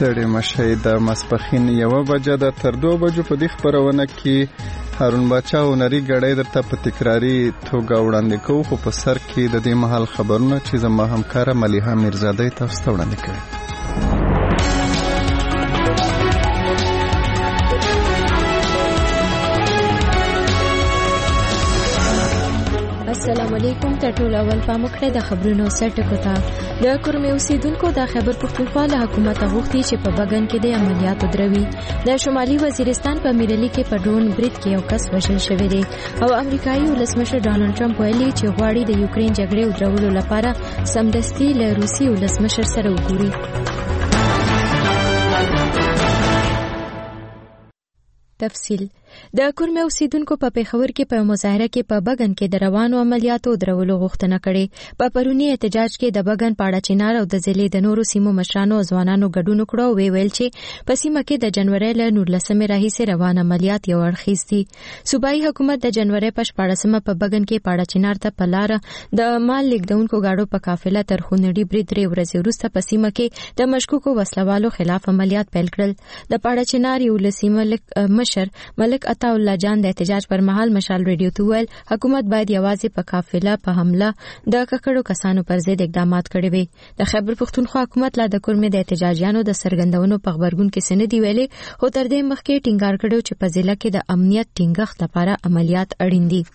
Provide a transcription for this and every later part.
ستړي مشئ. د ماسپښین 1 بجه ده تر 2 بجو په دې خبرونه کې هارون باچا هنري ګړۍ درته په تکراري توګه وړاندې کوو، خو په سر کې د دې مهال خبرونه چې زما همکاره ملیحه میرزادی تاسو ته وړاندې کوي. السلام علیکم. ټول اول پامکړه د خبرونو سرټکو ته د کورمه اوسیدونکو د خیبر پختونخوا له حکومت غوښتي چې په بغن کې د عملیاتو دروي. د شمالي وزیرستان په میرلی کې په ډرون برید کې یو کس وژل شوی دی او امریکایي ولسمشر ډانلډ ټرمپ ویلي چې غواړي د یوکرين جګړې درولو لپاره سمدستي له روسي ولسمشر سره وګوري. تفصیل د کورمه اوسیدونکو په پیښور کې په مظاهره کې په بغن کې د روانو عملیاتو درولو غوښتنه کړې. په پرونی احتجاج کې د بغن پاړه چینار او د ضلع د نورو سیمو مشرانو او ځوانانو ګډون وکړ او ویل چې په سیمه کې د جنوري له 19 راهیسې روان عملیات یو اړخیز دي. صوبایي حکومت د جنوري په 14مه په بغن کې پاړه چینار ته په لار د مال لیږدونکو گاډو په قافله تر خونړي برید 3 ورځې وروسته په سیمه کې د مشکوکو وسلوالو خلاف عملیات پیل کړل. د پاړه چینار یو لسیمه مشر ملک عطا الله جان د احتجاج پر مهال مشال ریډیو ته ویل حکومت باید یوازې په قافله په حمله د ککړو کسانو پر ضد اقدامات کړي وي. د خیبر پختونخوا حکومت لا د کورمه د احتجاجیانو د سرګندونو په خبرګون کې سندې ویلې، خو تر دې مخکې ټینګار کړو چې په ضلع کې د امنیت ټینګښت لپاره عملیات اړین دي.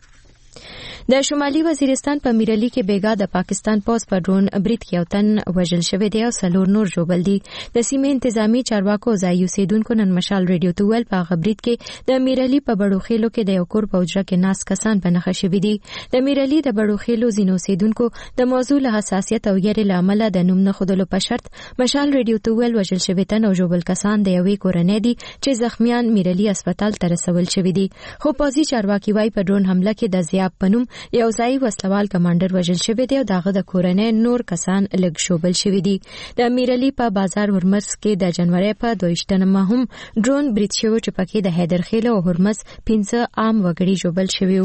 د شمالي وزیرستان په میرلی کې بیګا د پاکستان پوز په ډرون برید کې یو تن وژل شوی دی او 4 نور ژوبل دي. د سیمې انتظامی چارواکو ځای اوسیدونکو نن مشال ریډیو ته ویل په برید کې د میرلی په بړو خېلو کې د یو کور په اجره کې ناس کسان په نښه شوي دي. د میرلی د بړو خېلو ځینو اوسیدونکو د موضوع له حساسیت او یری له امله د نوم نه خودلو په شرط مشال ریډیو ته ویل وژل شوی تن او ژوبل کسان د یوې کورنۍ دي چې زخمیان میرلی هسپتال ته رسول شوي دي. خو پوځي چارواکي وايي په ډرون حمله کې د زیاب پنوم یو ځای وسلوال کمانډر وژل شوی دی او داغه د کورنۍ نور کسان لږ شوبل شوی دي. د میرلی په بازار هرمز کې د جنوري په 22مه هم ډرون برید شوی چې پکې د حیدرخیل او هرمز 15 عام وګړي شوبل شوی.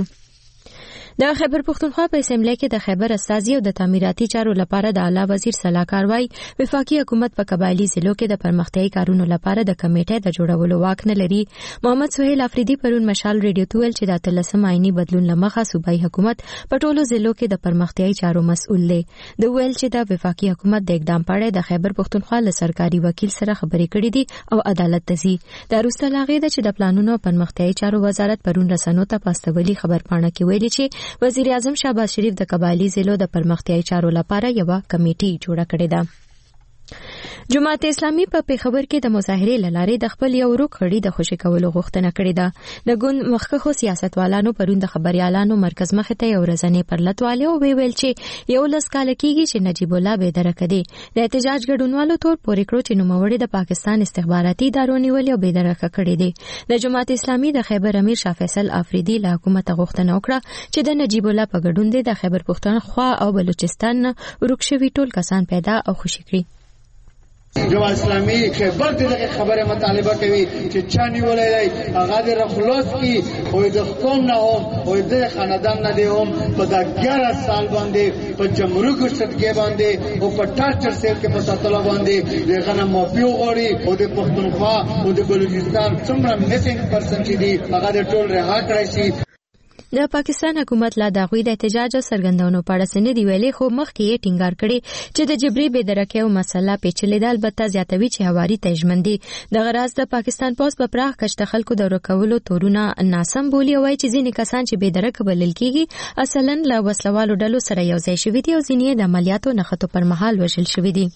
د خیبر پختونخوا په اسمبلی کې د خیبر استازي او د تعمیراتي چارو لپاره د اعلی وزیر صلاحکار وای وفاقي حکومت په قبایلی ضلعو کې د پرمختیايي کارونو لپاره د کمیټې د جوړولو واک نه لري. محمد سهیل افریدي پرون مشال ریډیو ته ویل چې د 13 آئینی بدلون لمخه صوبایي حکومت په ټولو ضلعو کې د پرمختیايي چارو مسؤل دی. د ویل چې د وفاقي حکومت د اقدام په اړه د خیبر پختونخوا له سرکاري وکیل سره خبرې کړې دي او عدالت ته ځي. د روسته لاغې د چې د پلانونو پرمختیايي چارو وزارت پرون رسنیو ته پاستولي خبرپاڼه کې ویلي چې وزیر اعظم شهباز شریف د قبایلی ضلعو د پرمختیايي چارو لپاره یو کمیټه جوړه کړې ده. جماعت اسلامي په پیښور کې د مظاهرې لارې د خپل یو روک خړی د خوشی کولو غوښتنه کړې ده. د ګوند مخکخو سیاستوالانو پرون د خبريالانو مرکز مخ ته یو ورځنې پرلتواله او ویل چې یو لس کال کېږي چې نجیب الله به درکه دي. د احتجاج ګډونوالو تور پورې کړو چې نوموړي د پاکستان استخباراتي ادارو نیولې او به درکه کړې دي. د جماعت اسلامي د خیبر امیر شاه فیصل افریدي له حکومت غوښتنه وکړه چې د نجیب الله په ګډون د خیبر پختونخوا او بلوچستان ورکشوي ټول کسان پیدا او خوشی کړي. جماعت اسلامی خیبر دغه خبره مطالبه کوي چې چاني ولای هغه د خلاص کی او د قوم نه او د خاندان نه دی هم په 11 سال باندې په جمهوریت صدقه باندې او په ټارچر سیل کې په ساتلو باندې دغه نه مافیو غوري او د پښتونخوا او د بلوچستان څومره میسنګ پرسن چې دی هغه د ټول رها کړی شي. د پاکستان حکومت لا دغوی د احتجاج او سرګندونو په اړه سندې ویلې، خو مخکې یې ټینګار کړي چې د جبري بېدرکۍ او مسله پیچلې ده، البته زیاتوي چې هواري تجمندي د غراز د پاکستان پوز په پراخ کچه خلکو د ورکولو تورونه ناسم بولی او چې ځینې کسان چې بېدرکه بلل کیږي اصلا له وسلوالو ډلو سره یو ځای شوي دي او ځینې د عملیاتو نښتو پر مهال وژل شوي دي.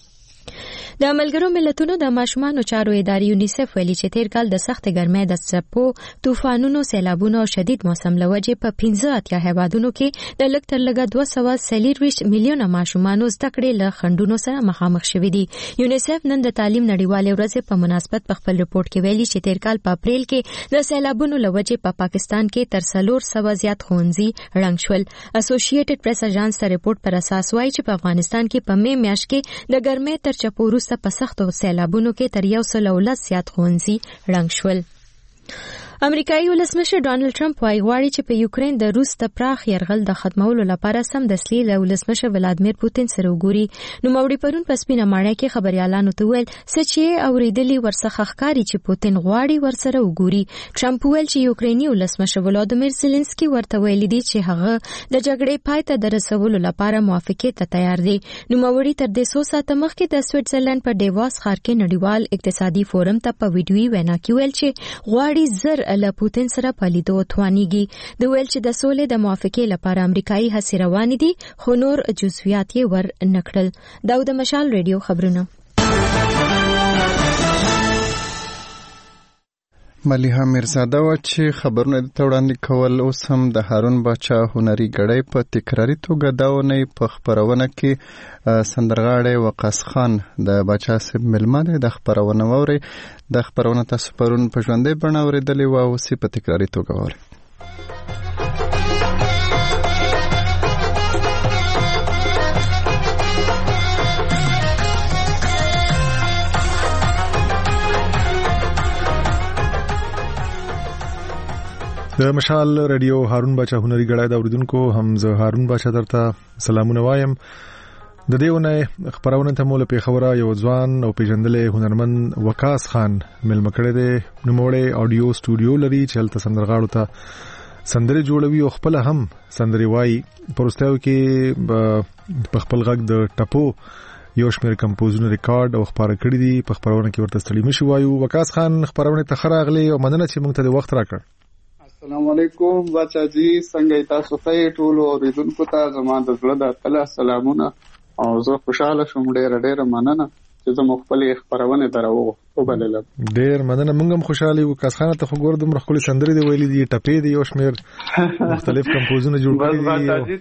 د ملګرو ملتونو د ماشومانو چارو ادارې یونیسف ویلي چې تیر کال د سخت ګرمۍ د څپو، طوفانونو، سیلابونو او شدید موسم له وجې په 15 هیوادونو کې د لږ تر لږه 240 میلیونه ماشومانو زده کړې له خنډونو سره مخامخ شوي دي. یونیسف نن د تعلیم نړیوالې ورځې په مناسبت په خپل رپورټ کې ویلي چې تیر کال په اپریل کې د سیلابونو له وجې په پاکستان کې تر 400 زیات ښوونځي ړنګ شول. اسوسییټډ پریس اژانس ته رپورټ پر اساس وایي چې په افغانستان کې په مې میاشت کې د ګرمۍ تر چپو وروسته په سختو سیلابونو کې تر 110 زیات ښوونځي ړنګ شول. امریکایي ولسمشر ډانلډ ټرمپ وايي غواړي چې په یوکرين د روس د پراخ یرغل د ختمولو لپاره سمدستي له ولسمشر ولادمیر پوتین سره وګوري. نو موري پرون په سپینه ماڼۍ کې خبريالانو ته ویل چې اوریدلي ورڅخه ښکاری چې پوتین غواړي ورسره وګوري. ټرمپ ویل چې یوکريني ولسمشر ولادمیر زيلنسکي ورته ویلي دي چې هغه د جګړې پای ته د رسولو لپاره موافقه ته تیار دي. نو موري تر دې 100 ساعته مخکې د سویټزرلند په ډیواس ښار کې نړیوال اقتصادي فورم ته په ویډیوي وینا کې ویل چې غواړي زر له پوتین سره په لیدو توانیږي. د ویل چې د سولې د موافقې لپاره امریکایي هڅې روانې دي خو نور جزئیات یې ور نکړل. داود مشال ریډیو خبرونه. ملیحه میرزاده و چې خبرونه د وړاندې کول اوس هم د هارون باچا هنري غړی په تکراری توګه داونه په خبرونه کې سندرغاړی وقاص خان د باچا صاحب ملمانه د خبرونه ووري. د خبرونه تاسو پرون په ژوندۍ بڼه اوریدلې و او سی په تکراری توګه ووري. د مشال رادیو هارون باچا هنري غړای د اوریدونکو هم زه هارون باچا درته سلامونه وایم. د دېونه خبرونه ته مولا په خبره یو ځوان او پیژندلې هنرمند وقاص خان ملمکړه د نوموړی اډیو سټوډیو لري چې هلته سندرغاړو ته سندري جوړوي او خپل هم سندري وایي. پرستاو کې په خپل غږ د ټپو یو شمېر کمپوزونه ریکارډ او خبره کړې دي. په خبرونه کې ورته ستړي مشي وایو. وقاص خان خبرونه ته خراغلي او مننه چې موږ ته د وخت راکړ. السلام علیکم بچا جی څنګه تاسو ته ټول اوریدونکو ته زما د زړه د تله سلامونه او زه خوشاله شوم. ډېر مننه چې زه خپل خبرونه درو وبلل. ډېر مننه. موږ هم خوشاله یو. وقاص خان ته خو ګور د مرخلي سندري دی ویلي دي ټپې دي یو شمېر مختلف کمپوزونه جوړ کړي دي. بچا جی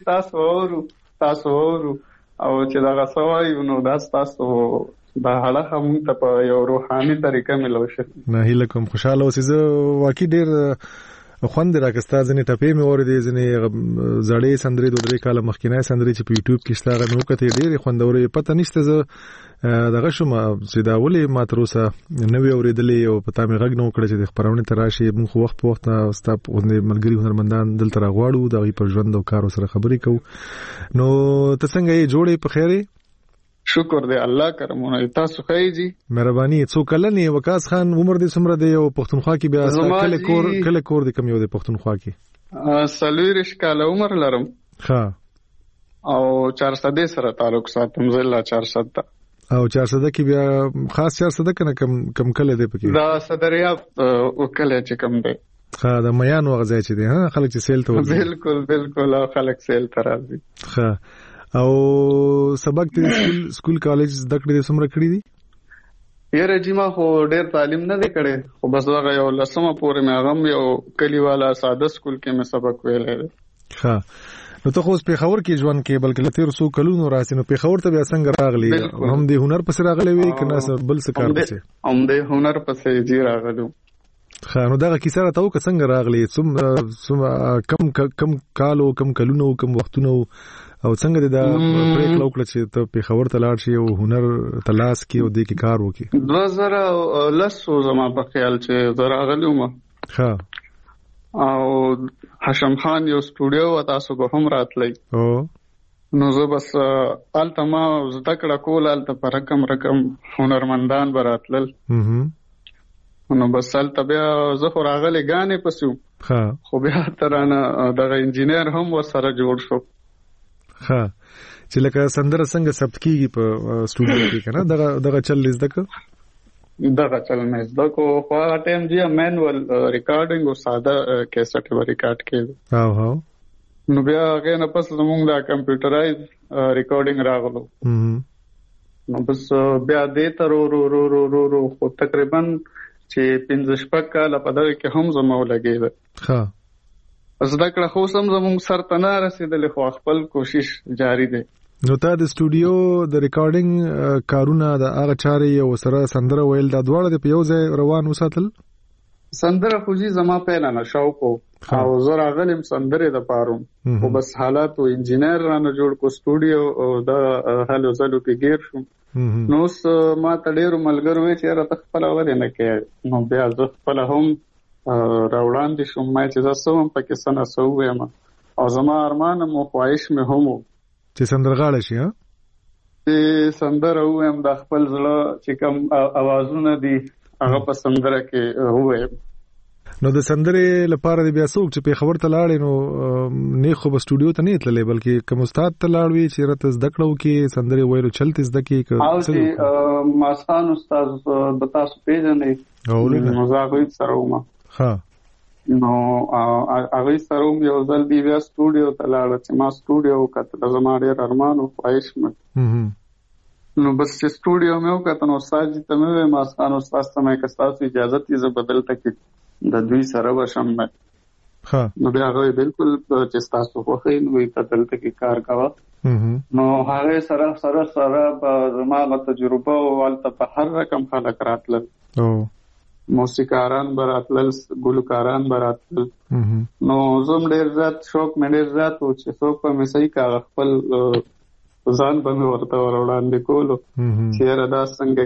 تاسو او چې دا غسوي نو دا تاسو دا حاله هم ته په یو روحاني طریقه ملو شي. نه هیله کوم خوشاله اوسې. زه واقعي ډېر خوند راکستا ځنې ټپې مې اوریدې ځنې زړې سندرې د 3 کال مخکینه سندرې چې په یوټیوب کې شته هغه مې وکړې ډېرې خوندورې. پته نشته زه دغه شوم چې دا ولې ما تر اوسه نوې اوریدلې او پته مې غږ نه وکړ چې د خبرونه ته راشي. موږ خو وخت په وخت ستا ملګري هنرمندان دلته راغواړو د غي پر ژوند او کار سره خبرې کوو. نو ته څنګه یې جوړې په خیره؟ شکر دی الله کرمونه تاسو خیجی مهرباني. څو کلنې وقاص خان عمر دې څومره دی او پښتونخوا کې بیا کله کور دې کم یو دی پښتونخوا کې؟ 40 کال عمر لرم. ها او 400 سره تعلق ساتم. ضلع 400 او 400 کې بیا خاص 400 کنه کم کله دی پکې؟ دا صدریاب وکله چې کم دی. ها د میان وغځای چې دی. ها خلک چې سیل ته بالکل او خلک سیل ته راځي. ها او سبق ته سکول کالج زده کړې څومره کړې دي؟ یاره جی ما خو ډېر تعلیم نه دی کړی خو بس هغه یو لسمه پورې مې هغه یو کلیواله ساده سکول کې مې سبق ویلی دی. ښه نو ته خو اوس پېښور کې ژوند کې بلکې له 1300 کلونو راسې نو پېښور ته بیا څنګه راغلی؟ هم د هنر پسې راغلی وې که نه بل څه کار پسې؟ هم د هنر پسې جی راغلی. ښه نو دغه کیسه راته وکړه څنګه راغلی؟ کم کالو کم کلونو کم وختونو او څنګه د پریکړه وکړه چې ته پېښور ته لاړ شې او هنر ته لاس کې او دې کې کار وکړې؟ 2010 زما په خیال چې زه راغلی وم. ښه او حشم خان یو سټوډیو و تاسو به هم راتلی. نو زه بس هلته ما زده کړه کول. هلته په رقم هنرمندان به راتلل. نو بس هلته بیا زه خو راغلی ګانې پسې وم خو بیا ترانه دغه انجینیر هم ورسره جوړ شو. ها چې لکه سندره څنګه ثبت کیږي په سټوډیو کې کنه دغه چل زده کو؟ دغه چل مې زده کو. خو هغه ټایم دی مینوال ریکارډینګ او ساده کیسټ به ریکارډ کېږي. هاو نو بیا هغه نه پس زموږ د کمپیوټرایز ریکارډینګ راغلو. نو بس بیا دې ته رو خو تقریبا چې 15 کاله په دغه کې هم زمو لګېده. ها زده کړه خو سم زموږ سر ته نه رسېدلې خو خپل کوشش جاری دی. نو تا د سټوډیو د ریکارډینګ کارونه د هغه چارې او سره سندره ویل دا دواړه د په یو ځای روان وساتل؟ سندره خو جی زما پیله نه شوق او زه راغلم سندرې د پاروم خو بس حالات او انجینیر رانه جوړ کو سټوډیو او د هلو زلو کې گیر شوم. نو ما ته ډېرو ملګرو وی چې را تخپل ولې نه کې. نو بیا زه خپل هم راوړاندې شوم ما چې زه سوم پکې سنه سوم او زما ارمان مو خواهش مې هم چې سندرغاړی شي چې سندره وایم د خپل زړه چې کوم اوازونه دي هغه په سندره کې وایم. نو د سندرې لپاره بیا څوک چې په خبر ته لاړې نو نه خو په سټوډیو ته نه تللې بلکې کوم استاد ته لاړوي چې راته زده کړو کې سندرې وایلو چلته زده کې او چې ماسخان استاد د تاسو پیژنې نو زاغوي سره ومه ها نو هغه سره یو ځل دی بیا سټوډیو ته لاړ چې ما سټوډیو کته زما ډېر ارمان او خواهش مې نو بس چې سټوډیو مې وکړ نو استاد ته مې ماسخان استاد ته مې کستاسو اجازه تی زه بدل تکي د دوی سره وشم ها نو بیا هغه بالکل چې تاسو خو خې نو بدل تکي کار کاوه نو هغه سره زما تجربه او ولته په هر رقم خلک راتل موسیقاران براتل ګلوکاران براتل نو زوم ډېر زیات شوق مې ډېر زیات و چې څوک په مې صحیح کا خپل ځان به مې ورته وړاندې کولو چې دا څنګه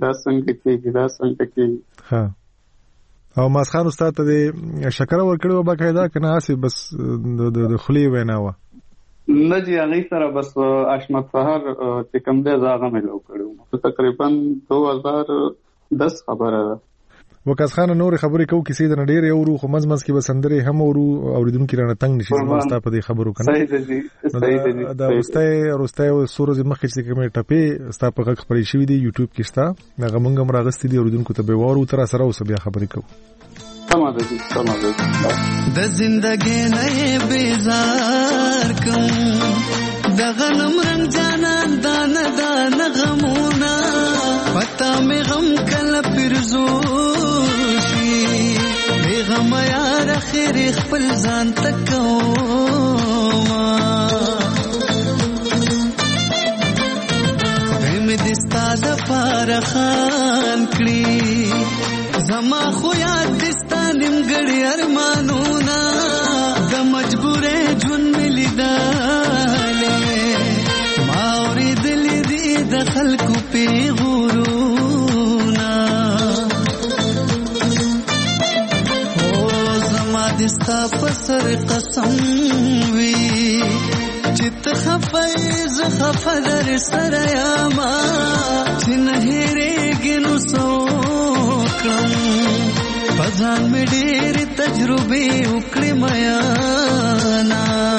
کېږي ها او ماسخان استاد ته شکر ورکړو باقاعده کنه اسی بس د خلی وینا و نه جی هغه سره بس اشمت سحر چې کوم دې زاغه مې لو کړو تقریبا 2010 خبره ده وکاس خان نور خبرې کو کیسې د نډیر یو روخ مزمز کې بسندرې هم ورو اوریدونکو کې رانه تنگ نشي زموږ په دې خبرو کنه صحیح دي دا روسته سورز مخکې چې کومه ټپې ستا په غږ خبرې شوې دي یوټیوب کې ستا هغه مونږ هم راغستې دي اوریدونکو ته به وارو تر سره اوس بیا خبرې کو سماده د زندګۍ نه بیزار کوم د غنم رنگ جانان دان غمونه پتا مې غم کله پرزو شي غم یار خیر خپل ځان تکوما دمه دستا د فارخان کړي زما خو یاد دستا نیمګړی ارمانونه د مجبورې ژوند ملي داله ما اوریدلې دي د خلکو په غورونا دستا پسر قسم وی چت خفیز خفدر سریاما چن هیرېږي نو سوکړم پځان مې ډېر تجربه وکړې میانا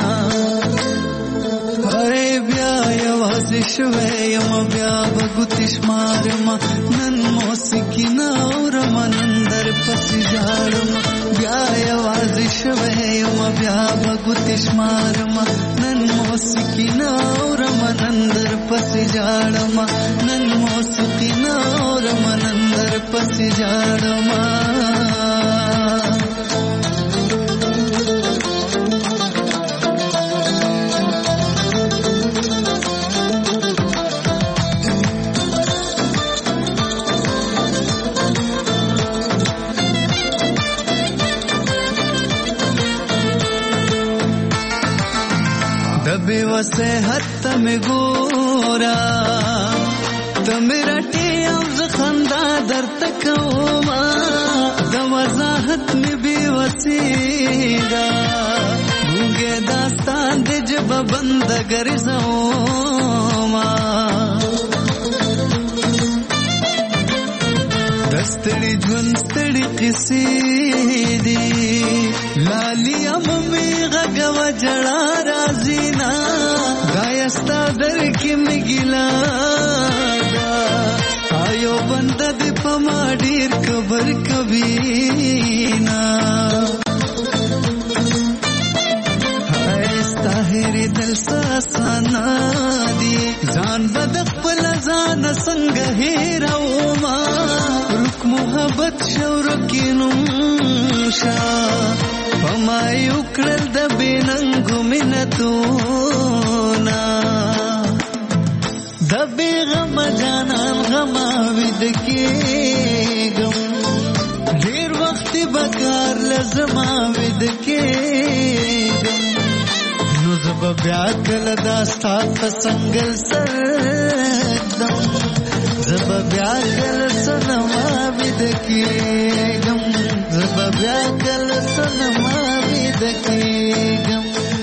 هرې بیا یوازې شوې یم بیا بګوتې شمارم نن موسیقي نه اورم نن در پسې ژاړم بیا یوازې شوې یم بیا بګوتې شمارم نن موسیقي نه اورم نن در پسې ژاړم نن موسیقي نه اورم نن در پسې ژاړم وسه حت میں گورا تمرټي او زخندا در تکوما د وضاحت میں بي وسیدا ګونګه داستان د جب بند ګرځوما دستړي ژوند ستړي قصې دي لالي امي غږ جړا رازینا دایستا در کې مګلا آیو بند د پما ډیر خبر کبینا هستا هری دل ساسانا دی ځان بد خپل ځان څنګه هیروما رک محبت شور کینم شا پما یو کړل د بیننګو منتونا د بیغم جانان غما ود کېګم ډیر وخت بکار لزما ود کېګم نو زب بیا کله داستا څنګه سردم زب بیا کله سنما ود کېګم زب بیا کله سنما دکېږم.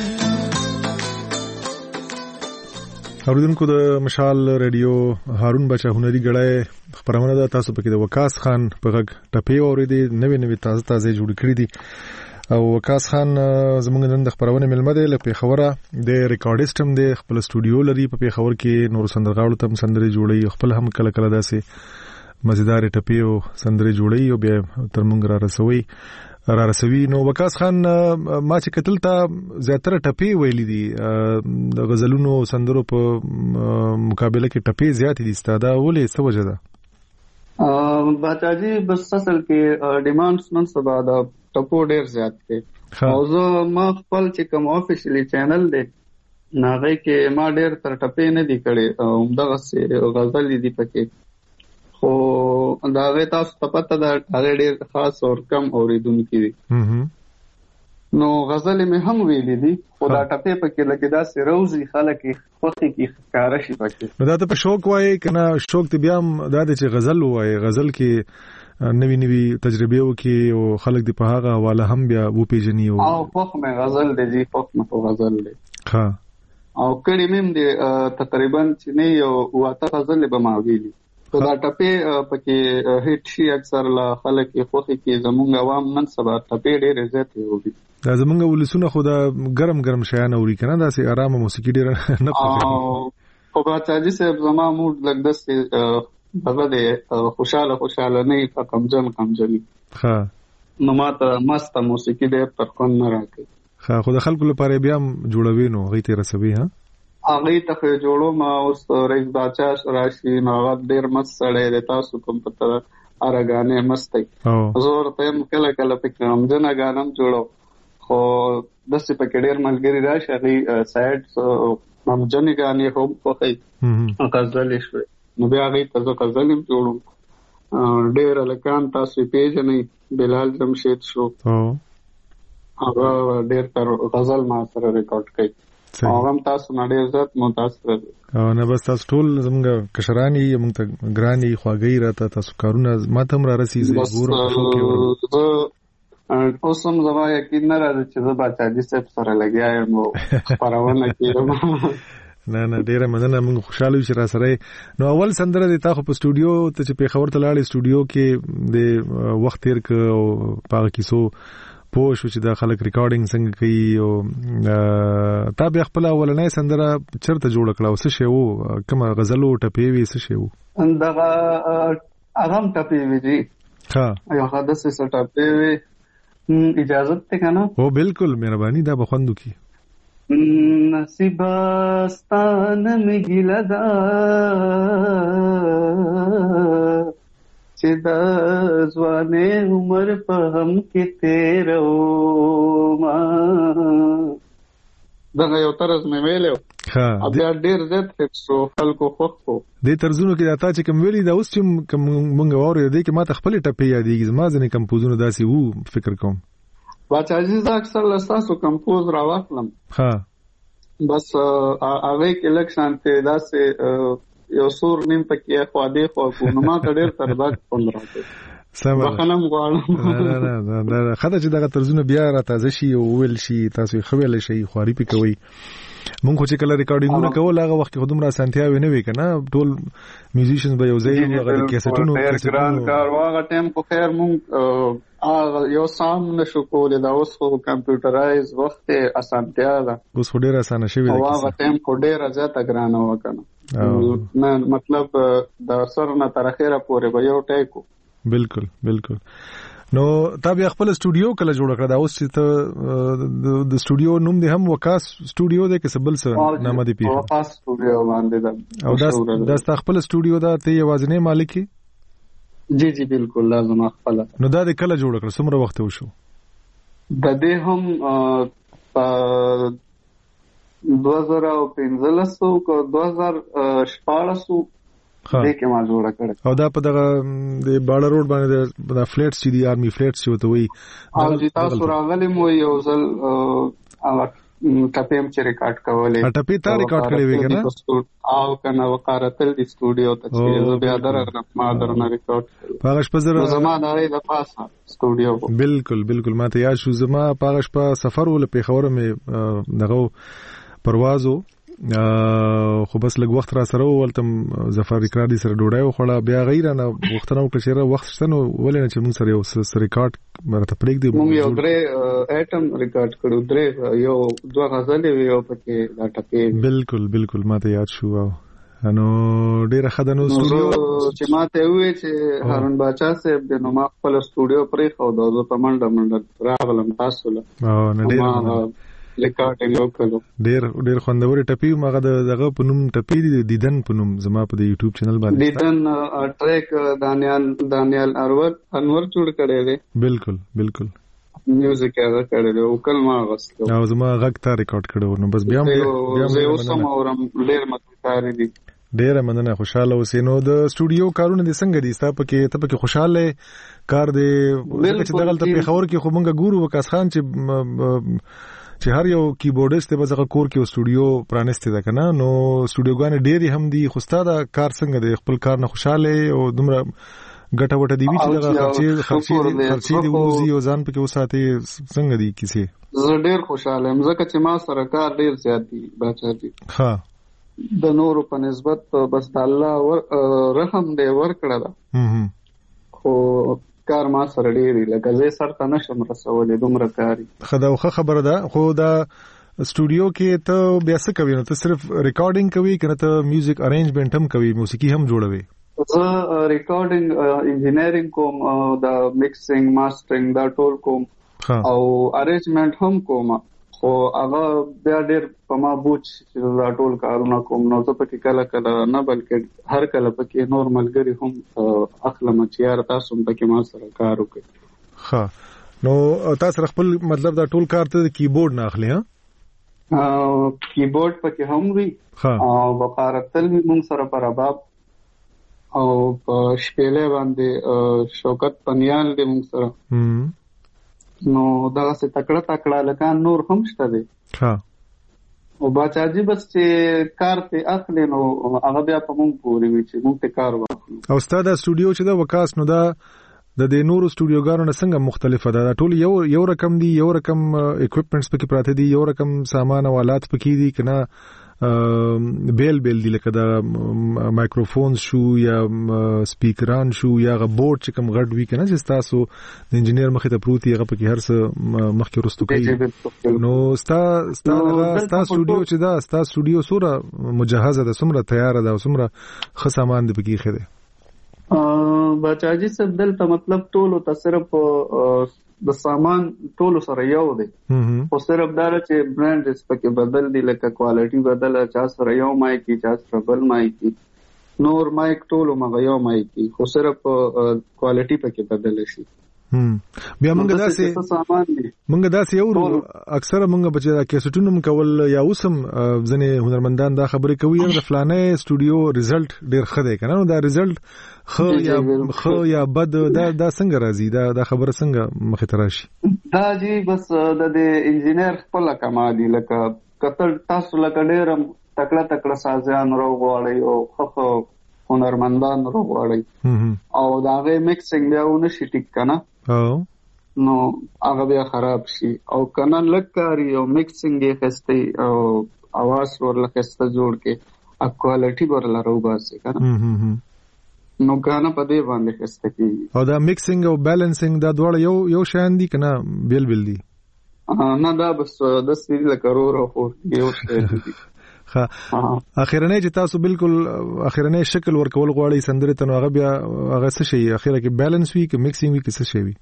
اوریدونکو د مشال ریډیو هارون بچا هنري غړای خبرونه ده. تاسو پکې د وقاص خان په غږ ټپې اوریدي، نوې تازه جوړ کړې دي. او وقاص خان زموږ نن د خبرونه ملمه دی له پیښوره، د ریکارډیسټ هم دی، خپل سټوډیو لري په پیښور کې، نور سندرغاړو ته سندري جوړي، خپل هم کله کله داسې مزیدار ټپې او سندري جوړي او بیا تر مونږ را رسوي. نو وقاص خان ما چې کتل تا زیاتره ټپې ویلي دي، د غزلونو سندرو په مقابله کې ټپې زیات دي، ستاده ولې څه وجه ده؟ باچاجي بس اصل کې ډیمانډز نن سبا د ټپو ډیر زیات دي. او زه ما خپل چې کوم افیشلی چینل دی ناغې کې ما ډیر تر ټپې نه دي کړې، همدغه غزل دي پکې، خو دا غي تاسو ته پته ده هغه ډیر خاص او کم اوریدونکو دي. نو غزل مې هم ویلې دي، خو دا ټپې پکې لګي دا سروزي خلک خوخي کې ښکارا شي پکې. نو دا ته په شوق وایي کنه؟ شوق ته بیا دا چې غزل وایي، غزل کې نوی تجربه وکي او خلک دی په هغه حواله هم بیا و پیژني. او خوخ مې غزل دی، خوخ مې غزل دی. ها او کړي مې دی تقریبا چې نه یو واته غزل به ما ویلي. خو دا ټپې پکې هیټ شي اکثر لا خلک خوخي کې زمونږ عوام نن سبا ټپې ډېرې زیاتې وي. دا زمونږ ولسونه خو دا ګرم شیان اوري کنه، دا سي آرامه موسیقي ډېر نه پخوي. خو باچاجي صاحب زما موډ لګ دسته دغه دی خوشاله نه کمجن ها نو ماته مست موسیقي دې پر کون نه راکې. ها خو د خلکو لپاره بیا جوړوي نو غي ته رسوي. ها هغه ته جوړو ما اوس رئیس باچا راشي نو هغه ډیر مست سړی دی، تاسو کوم پته ارګانې مستي زور ته کله پکې هم جنا غانم جوړو، خو دسه پکې ډیر ملګری راشي هغه سایډ هم جنې غانې هم پخې غزل شوي. نو بیا هغه ته غزل جوړو ډیر لکان تاسو پیژنې بلال جمشید شو هغه ډیر تر غزل ما سره ریکارډ کړي. هم تاسو نړۍ عزت متاثر او نه بس تاسو ټول زموږ کشرانی موږ ته ګرانی خواږی راته تاسو کارونه ماته هم را رسیږي ګورم اوس هم زما یقین نه راځي چې زه باچاجي صاحب سره لګیایم او خبرونه کوم. نه ډیره مننه، موږ خوشاله یو چې را سره. نو اول سندره د تاسو په سټوډیو ته چې په خبر ته لاړې سټوډیو کې د وخت تیر ک او پاګه کیسو پوه شو چې دا خلک ریکارډینګ څنګه کوي او تا بیا خپل اولنۍ سندره چرته جوړ کړه او څه شی وو؟ کومه غزل او ټپې وي څه شی وو؟ دغه اغم ټپې وي جی. ها یو حادثه سره ټپې وي، اجازه ته کنه؟ او بالکل مهرباني دا بخوندو کی. نصیبستان می ګلدا چې دا ځوانه عمر په هم کې تیرو ما دغه یو طرز مې ویلو. ها بیا ډیر زیات هڅو خلکو خوښو دې طرزونو کې دا چې کوم ویلي دا اوس چې مونږ واره دې کې ماته خپل ټپې یادېږي، زما ځنې کمپوزونه داسې وو فکر کوم. باچاجي زه اکثر لستاسو کمپوز را واخلم. ها بس هغه کې لکشان ته داسې یو سور نیم پکې خو دې خو نو ما ډېر تر باک پوند راځي. بخنم غواړم نه خدای چې دغه طرزونه بیا را تازه شي او ویل شي تاسو خویل شي خواري پې کوي. مونږ خو چې کله ریکارډینګونه کول هغه وخت کې خودم را سانتیاوي نه وی کنه، ټول میوزیشنز به یو ځای هغه کیسټونو کار واغه ټیم کو خیر مونږ یو سام نشو کولای، دا اوس خو کمپیوټرایز وخت اسانتیا ده، اوس ډیر اسانه شوی دی. واغه ټیم کو ډیر زیاته ګرانه وکنه نه مطلب د سر نه تر اخره پورې به یو ټایکو. بالکل نو تا بیا خپل سټوډیو کله جوړ کړ؟ دا اوس چې ته د سټوډیو نوم دی هم وقاص سټوډیو دی که سبل سره نامه دی؟ وقاص سټوډیو باندې ده. او دا خپل سټوډیو دا ته یوازینی مالک؟ جی بالکل لازم خپل. نو دا د کله جوړ کړ؟ څومره وخت وشو؟ د دې هم 2015 کو 2014 دې کې ما جوړ کړ. او دا په دغه د باړه روډ باندې د فلیټس چې دی آرمي فلیټس چې وته وي او چې تاسو راغلی مو یو ځل ټپیم چې ریکارډ کولې ټپی تا ریکارډ کړې وې کنه او کنه وقارتل د سټوډیو ته چې بیا درغه ما درنه ریکارډ پاغش په زره زما د پاسه سټوډیو بالکل ماته یاد شو زما پاغش په سفر ول په خبره مې دغه پروازو خو بس لږ وخت را سره ولتم ظفر ریکارډ سره ډوډۍ وخوړه بیا غیر نه وختونه وکړه چې وخت شته نو ولې نه چې موږ سره یو ریکارډ مرته پریک دی موږ یو درې ایټم ریکارډ کړو درې یو دوه غزلې یو پکې دا ټپې بالکل ماته یاد شو نو ډیره خدانو سټوډیو چې ماته وې چې هارون باچا صاحب د نو ما خپل سټوډیو پرې خو دا زه په منډه راغلم تاسو له ریکارډینګ وکړو ډیر خوندور ټپی ماغه دغه په نوم ټپی دیدن په نوم زما په یوټیوب چینل باندې دیدن ټریک دانیال انور جوړ کړی دی بالکل میوزیک هغه کړی دی او کلمه غوښتو او زما غږ ته ریکارډ کړو نو بس بیا زه اوسم اورم ډیر متکار دي ډیر مننه خوشاله اوسې نو د سټوډیو کارونه دي څنګه دي تاسو پکې خوشاله کار دی چې دغه په خبر کې خو مونږ ګورو وکاس خان چې هر یو کیبورډیست به ځکه کور کې سټوډیو پرانسته ده کنه نو سټوډیوګان ډېری هم دي خو ستاسو کار څنګه دی خپل کار نه خوشاله او دومره ګټه وټه دی چې دغه خرچي دی وزي او ځان پکې وساتي څنګه دی کیسه زه ډېر خوشاله یم ځکه چې ما سره کار ډېر زیات دی بچا دي ها د نورو په نسبت بس د الله رحم دی ورکړه ده خو کار ما سره ډېری لکه زه سره نشم رسولې دومره کاری خداوخه خبره ده خو دا سټوډیو کې ته بیا څه کوي نو ته صرف ریکارډینګ کوي کنه ته میوزیک ارینجمنت هم کوي موسیقي هم جوړوي زه ریکارډینګ انجینیرینګ کوم دا میکسینګ ماسټرینګ دا ټول کوم او ارینجمنت هم کوم خو هغه بیا ډېر په ما بوج چې دا ټول کارونه کوم نو زه پکې کله نه بلکې هر کله پکې نور ملګری هم اخلم چې یار تاسو پکې ما سره کار وکړي ها نو تاسو خپل مطلب دا ټول کار ته کیبورډ نه اخلي ها کیبورډ پکې هم وی او وقارتل موږ سره پر اباب او په شپېلې باندې شوکت پنیال دې موږ سره نو دا څه تکړه لکه نور هم شته دي ها او باچا جی بس چې کار ته اخلي نو هغه بیا په مونږ پورې وي چې مونږ ته کار واخلو او ستاسو د سټوډیو چې دا وکاس نو دا د نورو سټوډیوګانو نه څنګه مختلفه ده ټول یو رقم دي یو رقم اکوپمنټس پکې پراته دي یو رقم سامان او آلات پکې دي کنه بیل دی لکه دا مایکروفون شو یا سپیکران شو یا غ بورډ چې کوم غټ وی کنه چې تاسو د انجینیر مخې ته پروتي هغه پکې هر څه مخکې رستو کوي نو تاسو سټوډیو چې دا تاسو سټوډیو سوره مجهزه ده سمره تیار ده سمره خ سامان دی پکې خره بچاجي سب دلته مطلب ټول ته صرف د سامان ټول سره یو دی خو صرف دا چې برانډ پکې بدل دي لکه کوالټي بدل چا سره یو مایک چا سره بل مایک نور مایک ټول مغه یو مایک خو صرف کوالټي پکې بدل شي بیا موږ داسې یو اکثره موږ بچا کیسټونو کول یا اوسم ځنې هنرمندان دا خبرې کوي د فلانه سټوډیو ریزلټ ډیر ښه دی کنه دا ریزلټ خو یا بد دا څنګه راځي دا خبره څنګه مخې ته راشي دا جی بس د انجینیر خپل کمالي لکه کتل تاسو لکه ډیر تکړه سازیان راغواړي او خو هنرمندان راغواړي او دا غي میکسینګ بیا ونشي ټیک کنه نو هغه بیا خراب شي او کنه لکاري او میکسینګ یې خسته او आवाज ورله خسته جوړ کې اکوالټي ورله روباسي کنه نو غانا په دې باندې خسته کی او دا میکسینګ او بیلنسینګ دا دواړه یو شان دي کنه بیل دي نه دا بس د سری لکرور او یو شی دي اخیرنه چې تاسو بالکل اخیرنه شکل ورکول غواړي سندره ته هغه بیا هغه څه شي اخیره کې بیلنس وی کې میکسینګ وی کې څه شي وی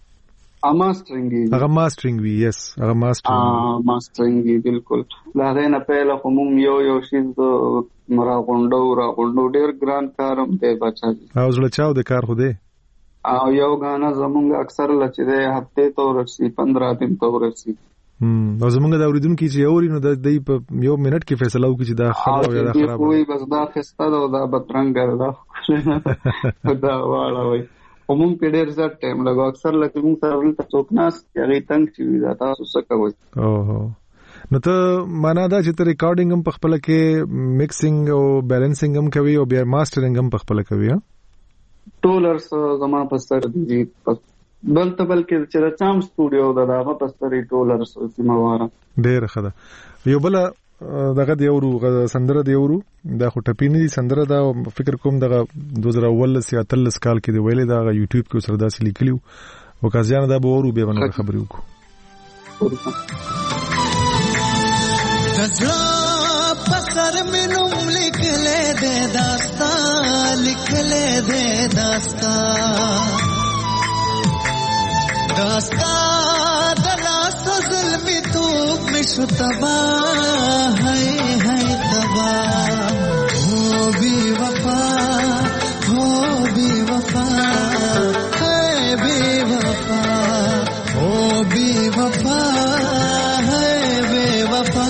هغه ماسترینګ وی یس هغه ماسترینګ بالکل دا غنه پهله کوم یو شی مرا غونډو ډیر ګران کارم دی بچا او زړه چاو د کار خو دی او یو غانا زمونږ اکثر لچې ده هفته تو ورسي 15 دن تو ورسي نو زمونږ دا اوریدونکو چې اوري نو د دې یو منټ کې فیصله وکړي چې دا خراب یا دا خراب وي بس دا خسته دا بترنګ دا واړه وي کوم په ډېر زړه ټایم لګو اکثر لکه موږ سره ولته څوک ناس هغه تنگ شي دا تاسو څه کوئ اوه نو ته معنا دا چې ته ریکارډینګ هم په خپل کې میکسینګ او بیلنسینګ هم کوي او بیا ماسترینګ هم په خپل کوي ټولرز زما په سر دي بلکې چې د چام سټوډیو دا هغه په سر ټولرز سیمواره ډېر ښه یو بل دغه دی ورو سندره دی ورو دا خو ټپینی سندره دا فکر کوم دغه 2013 یا 13 کال کې دی ویلې دا یوټیوب کې سره داسې لیکلیو وکازیان دا به ورو به باندې خبرې وکړو گزرا پسر منم لکھلے دے داستان لکھلے دے داستان داستان دلاس ظلمی توب مشو تباہ ہے تباہ ہو بھی وفا ہے بے وفا ہو بھی وفا ہے بے وفا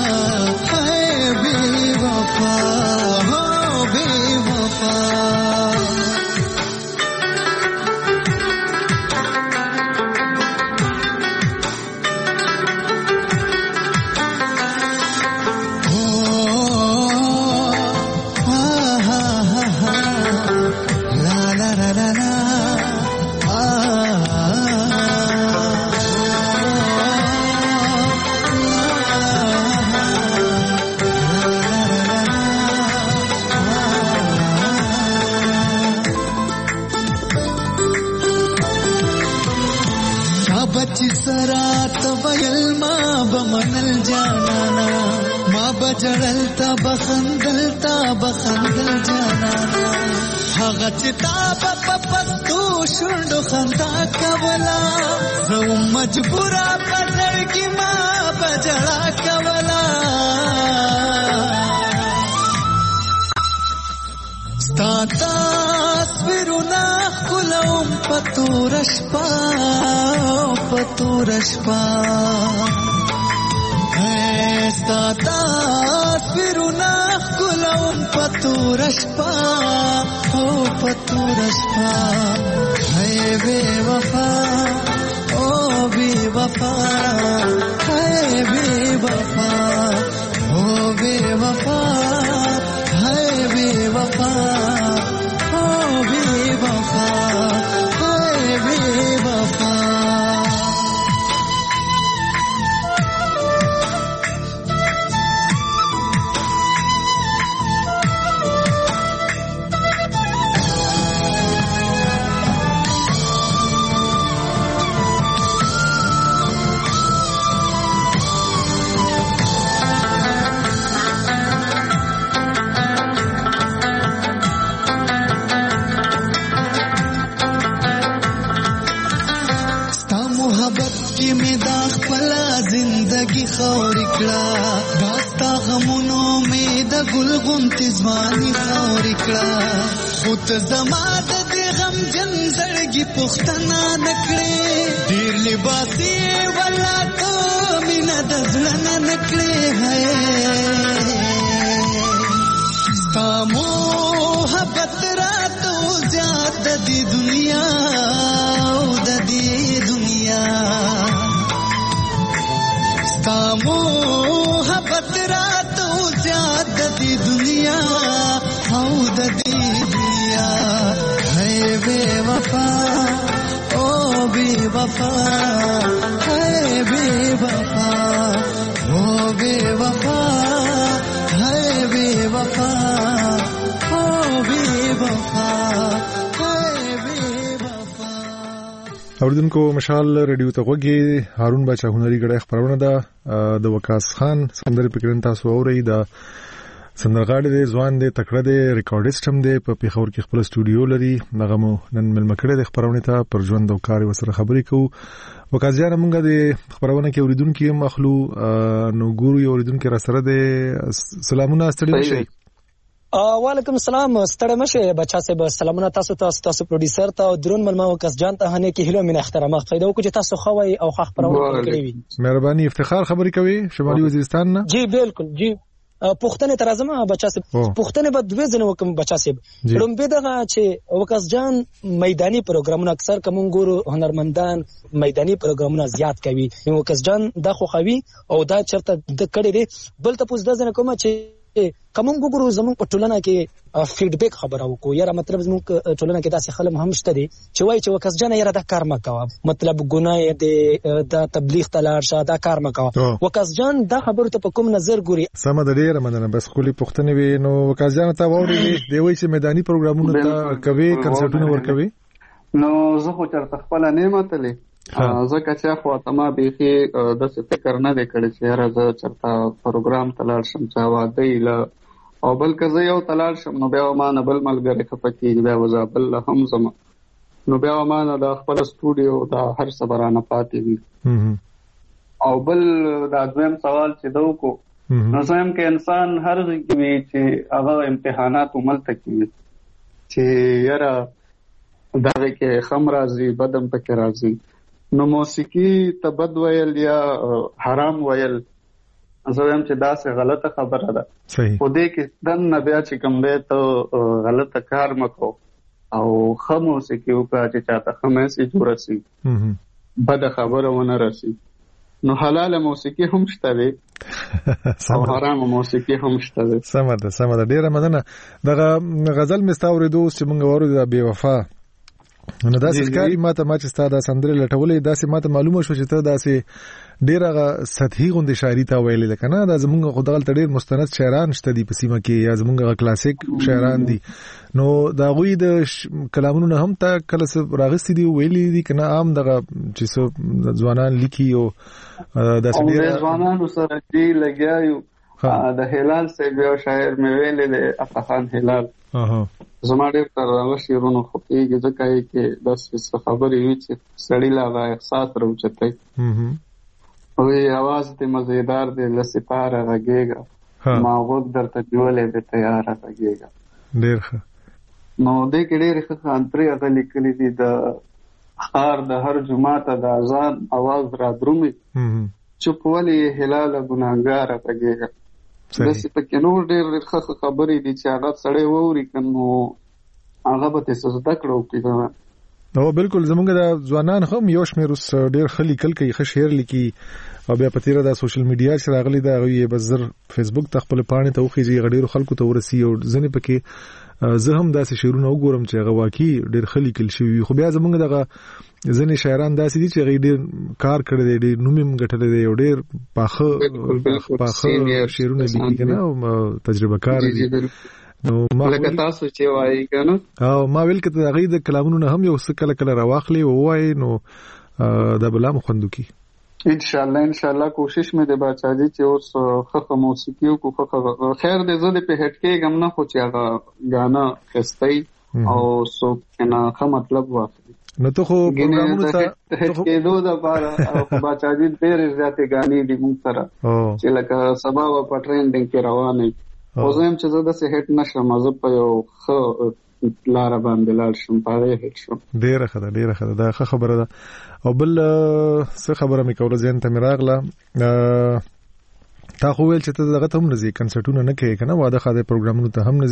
جړلتا بخندل جانانا هغه چې تا په پستو شونډو خندا کولا زه مجبوره په زړه کې ما بجړا کولا ستا تصویرونه ښکلوم په توره شپه ستا تصویرونه ښکلوم په توره شپه ہے بے وفا او بے وفا ہے بے وفا او بے وفا ہے بے وفا او بے وفا ہے بے وفا خوري کړه داستا غمونو می د ګل غونتی ځواني خوري کړه خو ته زما د دې غم جن زړګي پښتنه نکړې ډېر لباسي ولا ته مینا د ځلنه نکړې ہے ستا محبت راتو زیات د دې دنیا او د دې دنیا محبت راتو زیاد دی دنیا او دی دنیا ہے بے وفا او بے وفا ہے بے وفا او بے وفا ہے بے وفا او بے وفا اوریدونکو مشال ریډیو ته غوږی هارون بچا هنري غړې خبرونه ده د وکاس خان سندري پکرن تاسو اوري دا سندرغاړي دي ځوان دي تکړه دي ریکارډیست هم دي په پیښور کې خپل سټوډیو لري نغمو نن ملمکړه د خبرونه ته پر ژوند او کار وسره خبرې کوو وکاس جان موږ د خبرونه کې اوریدونکو هم اخلو نو ګورو یو اوریدونکو را سره د سلامونه ستړي شي وعلیکم السلام ستړی مشه بچا صاحب سلامونه تاسو پروډوسر ته درون ملما وکاس جان ته هنه کې هلو من احترام قیدو کو چې تاسو خوي او خبرونه کوي مهرباني افتخار خبرې کوي شمالي وزیرستان نه جی بالکل جی پښتنه ترازم بچا سي پښتنه به دوه ځنه وکم بچا سي لومبه دغه چې وکاس جان میداني پروګرامونه اکثر کوم ګورو هنرمندان میداني پروګرامونه زیات کوي وکاس جان د خوخوي او دا چرته د کړي دي بل ته پوز د ځنه کوم چې کوم ګورو زموږ په ټولنه کې فیډبیک خبره وکړو یاره مطلب زموږ ټولنه کې داسې خلک هم شته دي چې وایي چې وکاس جان یاره دا کار مکوه مطلب ګناه دی د تبلیغ تلار شه دا کار مکوه وکاس جان دا خبره ته په کوم نظر ګوري سم د ډیره مننه بس خولي پښتنه وي نو وکاس جان ته ووري دی وایي چې میداني پروګرامونه ته کوي کنسرټونه ورکوي نو زه خو چرته خپل نه متلې ځکه چې خو ته ما بيخي د څه فکر نه دی کړی چې راځه چرته پروګرام تلار شم چې واده له او بل که زه یو تلار شم نو بیا ما نه بل ملګری خپکی بیا وځه بل هم زما نو بیا ما نه د خپل سټوډیو دا هر صبرانه پاتې وي او بل دا دویم سوال چې دو کو نو زم کې انسان هر ځای کې چې هغه امتحانات عملته کوي چې یاره دا کې خم راځي بدم پکې راځي نو موسیقي ته بد ویل یا حرام ویل زه هم چې دا څه غلطه خبره ده خو دې کې دن نه بیا چې کوم دی ته غلطه کار مکو او ښه موسیقي وکړه چې چاته ښه میسج ورسي بده خبره ونه رسي نو حلاله موسیقي هم شته دی او حرام موسیقي هم شته دی سمه ده ډیره مننه دغه غزل مستاوریدو چې موږ وورو د بې وفا نو دا ښکاری ماته ما چې ستاسو د سندره لټولې دا سه ماته معلومه شو چې ته دا سه ډیره سطحي غوندي شاعري تا ویلې ده کنه دا زمونږ خدای ډیر مستند شاعران شته دي په سیمه کې یا زمونږ کلاسیک شاعران دي نو دا غوي د کلامونو هم ته کله راغستې دي ویلې دي کنه عام دغه چې سو ځوانان لیکي او دا سه ډیر ځوانان سره دی لګیاو د هلال سه یو شاعر مې ویلې ده افخان هلال زما ډېر تر هغه شعرونو خوښېږي ځکه یې کې داسې خبرې وي چې سړي لا هغه احساس راوچتوي وایي اواز دې مزیدار دی له سپاره غږېږه ما غوږ درته نیولی دی تیاره غږېږه ډېر ښه نو دې کې ډېرې ښه انترې هغه لیکلي دي د ښار د هر جوماته د اذان اواز را درومي چوپ ولې هلاله ګناهګاره غږېږه داسې پکې نور ډېر ښه خبرې دي چې هغه سړی واوري که نو هغه به ترې څه زده کړه وکړي او بالکل زمونږ د ځوانان هم یو شمېر اوس ډېر ښه لیکل کوي ښه شعر لیکي او بیا په تېره دا سوشل میډیا چې راغلي ده هغوی یې بس زر فیسبوک ته خپلې پاڼې ته وخېږي هغه ډېرو خلکو ته ورسي او ځینې پکې زه هم داسې شعرونه وګورم چې هغه واقعي ډېر ښه لیکل شوي وي خو بیا زمونږ دغه ځینې شاعران داسې دي چې هغوی ډېر کار کړی دی ډېر نوم یې ګټلی دی او ډېر پاخه شعرونه لیکي که نه او تجربه کار دي نو ما لکه تاسو چې وایي که نه او ما ویل که د هغوی د کلامونو نه هم یو څه کله کله راواخلې او ووایي نو دا به لا مو خوند وکړي انشاءالله کوشش مې د باچاجي چې اوس ښه موسیقي وکړو خیر دی زه دې په هټ کېږم نه خو چې هغه ګانا ښایستی او څوک نه ښه مطلب واخلي نو ته خو پروګرامونو ته هټ کېدو دپاره او باچاجي ډېرې زیاتې ګانې دي موږ سره چې لکه سبا به په ټرینډینګ کې روانې خو زه یم چې زه داسې هټ نه شم زه په یو ښه لاره باندې لاړ شم په هغې هټ شم ډېره ښه ده دا ښه خبره ده او بل څه خبره مې کوله ذهن ته مې راغله تا خو ویل چې ته دغه ته هم نه ځې کنسرټونه نه کوې که نه واده خاده پروګرامونو ته هم نه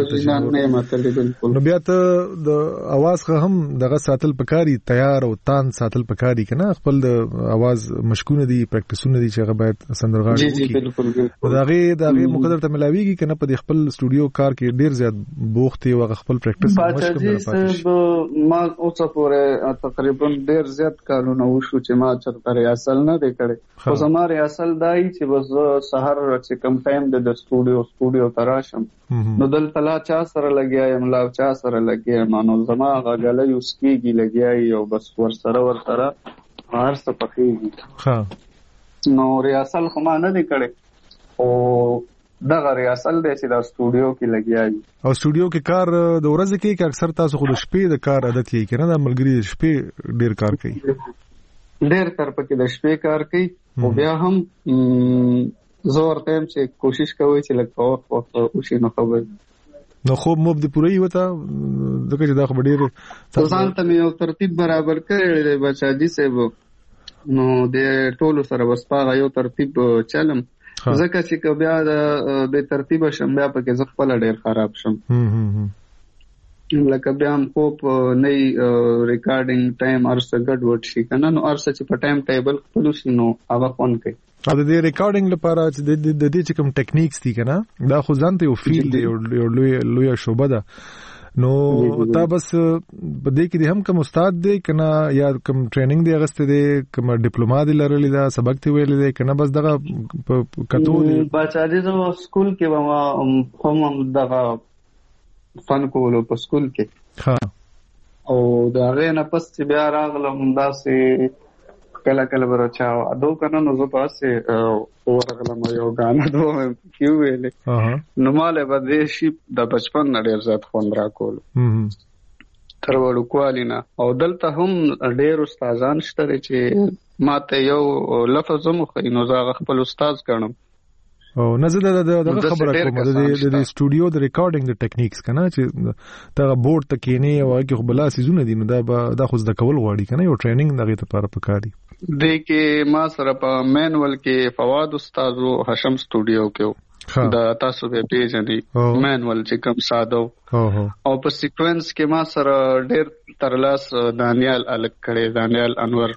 ځې نو بیا ته د اواز ښه هم دغه ساتل پکاري تیار او تان ساتل پکاري که نه خپل د اواز مشکونه دي پریکټسونه دي چې هغه باید سندرغاړي وکړي د هغې موقع درته ملاویږي که نه په دې خپل سټوډیو کار کې ډېر زیات بوخت یې او هغه خپل پریکټس ما اوسه پورې تقریبا ډېر زیات کارونه وشو چې ما چېرته ریاسل نه دی کړی خو زما ریاسل دا وي چې بس سحر چې کم ټایم د سټوډیو ته راشم نو دلته لا چا سره لګیا یم لا چا سره لګیا یم نو زما هغه ګله یوز کېږي لګیا یي او بس ورسره هر څه پخېږي نو ریاسل خو ما نه دی کړی خو دغه ریاسل دی چې دا سټوډیو کې لګیا یي او سټوډیو کې کار د ورځې کې که اکثر تاسو خو د شپې د کار عادت یې که نه دا ملګري د شپې ډېر کار کوي ډېر تر پکې د شپې کار کوي خو بیا هم زه ورته یم چې کوشش کوئ چې لږ وخت وشي نو خبرې نو خوب موب دې پوره یي ورته ځکه چې دا خو به ډېر ځان ته مې یو ترتیب برابر کړی دی بچاجي صاحب نو د ټولو سره بس په هغه یو ترتیب چلم ځکه چې بیا د ترتیب شم بیا پکې زه خپل ډیر خراب شم لکه بیا هم خوب نه ریکارډینګ ټایم ارسه ګډوډ شي کنه نو ارسه چې په ټایم ټیبل خپل شي نو هغه فون کوي او د دې ریکارډینګ لپاره چې د دې چې کوم ټیکنیکس دي کنه دا خو ځان ته یو فیلډ دی یو لوی شوبه ده نو تا بس په دې کې د هم کوم استاد دی کنه یا کوم ټریننګ دی اغسته دی کوم ډیپلوما دی لرلې دا سبق تی ویلې دی کنه بس دغه کتو دی بچا دې زو سکول کې هم دغه فن کولو په سکول کې ها او دا غې نه پس چې بیا راغلم داسې کله ورچا ادو کنه نو زه پاسه ورغلم یو غانا دوه کیو ویلې نو ماله بده شي د بچپن نه ډیر زیات خوند را کول تر وړو کوالینا او دلته هم ډیر استادان شته چې ماته یو لفظ مو خینو زه خپل استاد کړم او نزه دغه خبره کوم د سټوډیو د ریکارډینګ د ټیکنیکس کنه چې دا بورډ تکینه او هغه خو بلا سيزونه دي نو دا خو د کول غواړي کنه یو ټریننګ دغه لپاره پکاري د کې ما سره په مینول کې فواد استاد او هشم سټوډیو کې دا تاسو به پیژنې مینول چې کوم ساده او په سیکوینس کې ما سره ډېر ترلاس دانیال الک کړي دانیال انور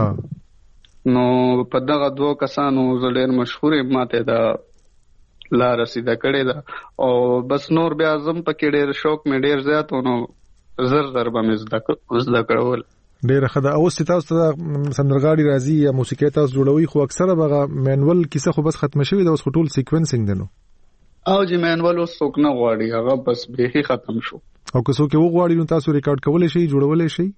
نو په دغه دوه کسانو ډېر مشهور ماته دا لا رسیده کړي دا او بس نور بیا زم پکې ډېر شوق مې ډېر زیات ونو زر به مزدا کړول ډېر خدا او تاسو ته سندرغاړي راځي یا موسیقي تاسو جوړوي خو اکثره بغه مینول کیسه خو بس ختم شوی دا اوس ټول سیکوینسینګ دنو او چې مینول اوس څوک نه غواړي هغه بس به ختم شو او که څوک وغواړي نو تاسو ریکارډ کولای شئ جوړولای شئ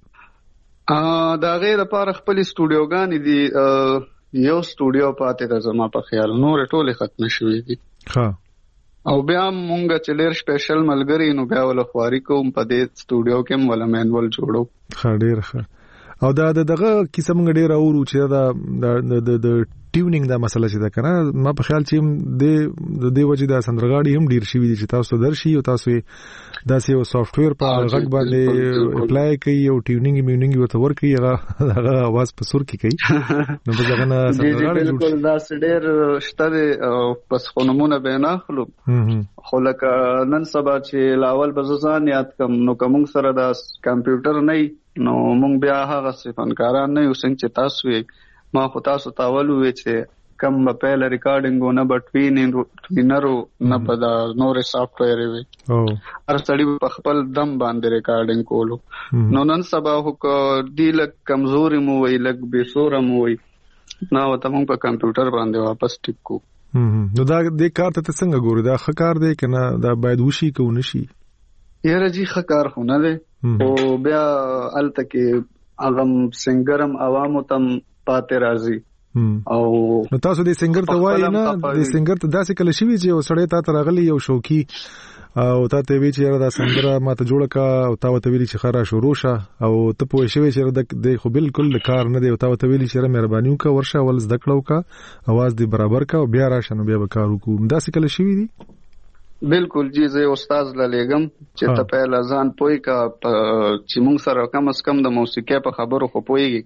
دا غیر لپاره خپل سټوډیوګان دي یو سټوډیو پاتې ده زما په خیال نور ټول ختم شوی دي ها او بیا مونږ چې ډېر سپیشل ملګری نو بیا ول خواري کوم په دې سټوډیو کې ولا مینول جوړو ډېر ښه او دا دغه کیسه مونږ ډېر اورو چې دا د ټیونینګ دا مسله چې دا کنه ما په خیال چې د دې وجه دا سندرغاړي هم ډېر شي دي چې تاسو درشي او تاسو داسې یو سافټویر په غږ باندې اپلای کوي او ټیونینګ میونینګ ورته ورکوي هغه आवाज په سور کې کوي نو په ځغنه سندرغاړي بالکل دا ډېر شته پس خونمونه به نه خلو خو لکه نن سبا چې لاول بززان یاد کم نو کوم سره دا کمپیوټر نه نو مونږ بیا هغه صفنکاران نه یو څنګه چې تاسو ما خو تاسو تاولو چې کم په پهل ریکارډینګ نه بټوینرو نه په دا نور سافټویر وي هر سړی په خپل دم باندې ریکارډینګ کولو نو نن سبا هو دی لک کمزوري مو وي لک بيسوره مو وي نو ته مونږ په کمپیوټر باندې واپس ټیکو نو دا د کار ته څنګه ګوري دا خکار دی کنه دا باید وشي کو نشي یاره جی خکار خو نه دی او بیا الته کې اغم سنگرم عوامو تم پاتې راځي او نو تاسو د سنگر ته وایي نه د سنگر ته داسې کله شي چې وسړی تا ته راغلی یو شوقي او تا ته وی چې دا سندره ماته جوړه کا او تا ته ویلي چې خره شروع شه او ته پوه شوی چې د خو بالکل کار نه دی او تا ته ویلي چې مهرباني وکړه ورشه ول زده کړو کا आवाज دی برابر کا او بیا راشه نو بیا به کار وکړو داسې کله شي دي بالکل جی زه استاد لګم چې ته په لزان پوي کا چې موږ سره کم اس کم د موسیقي په خبرو خو پويږي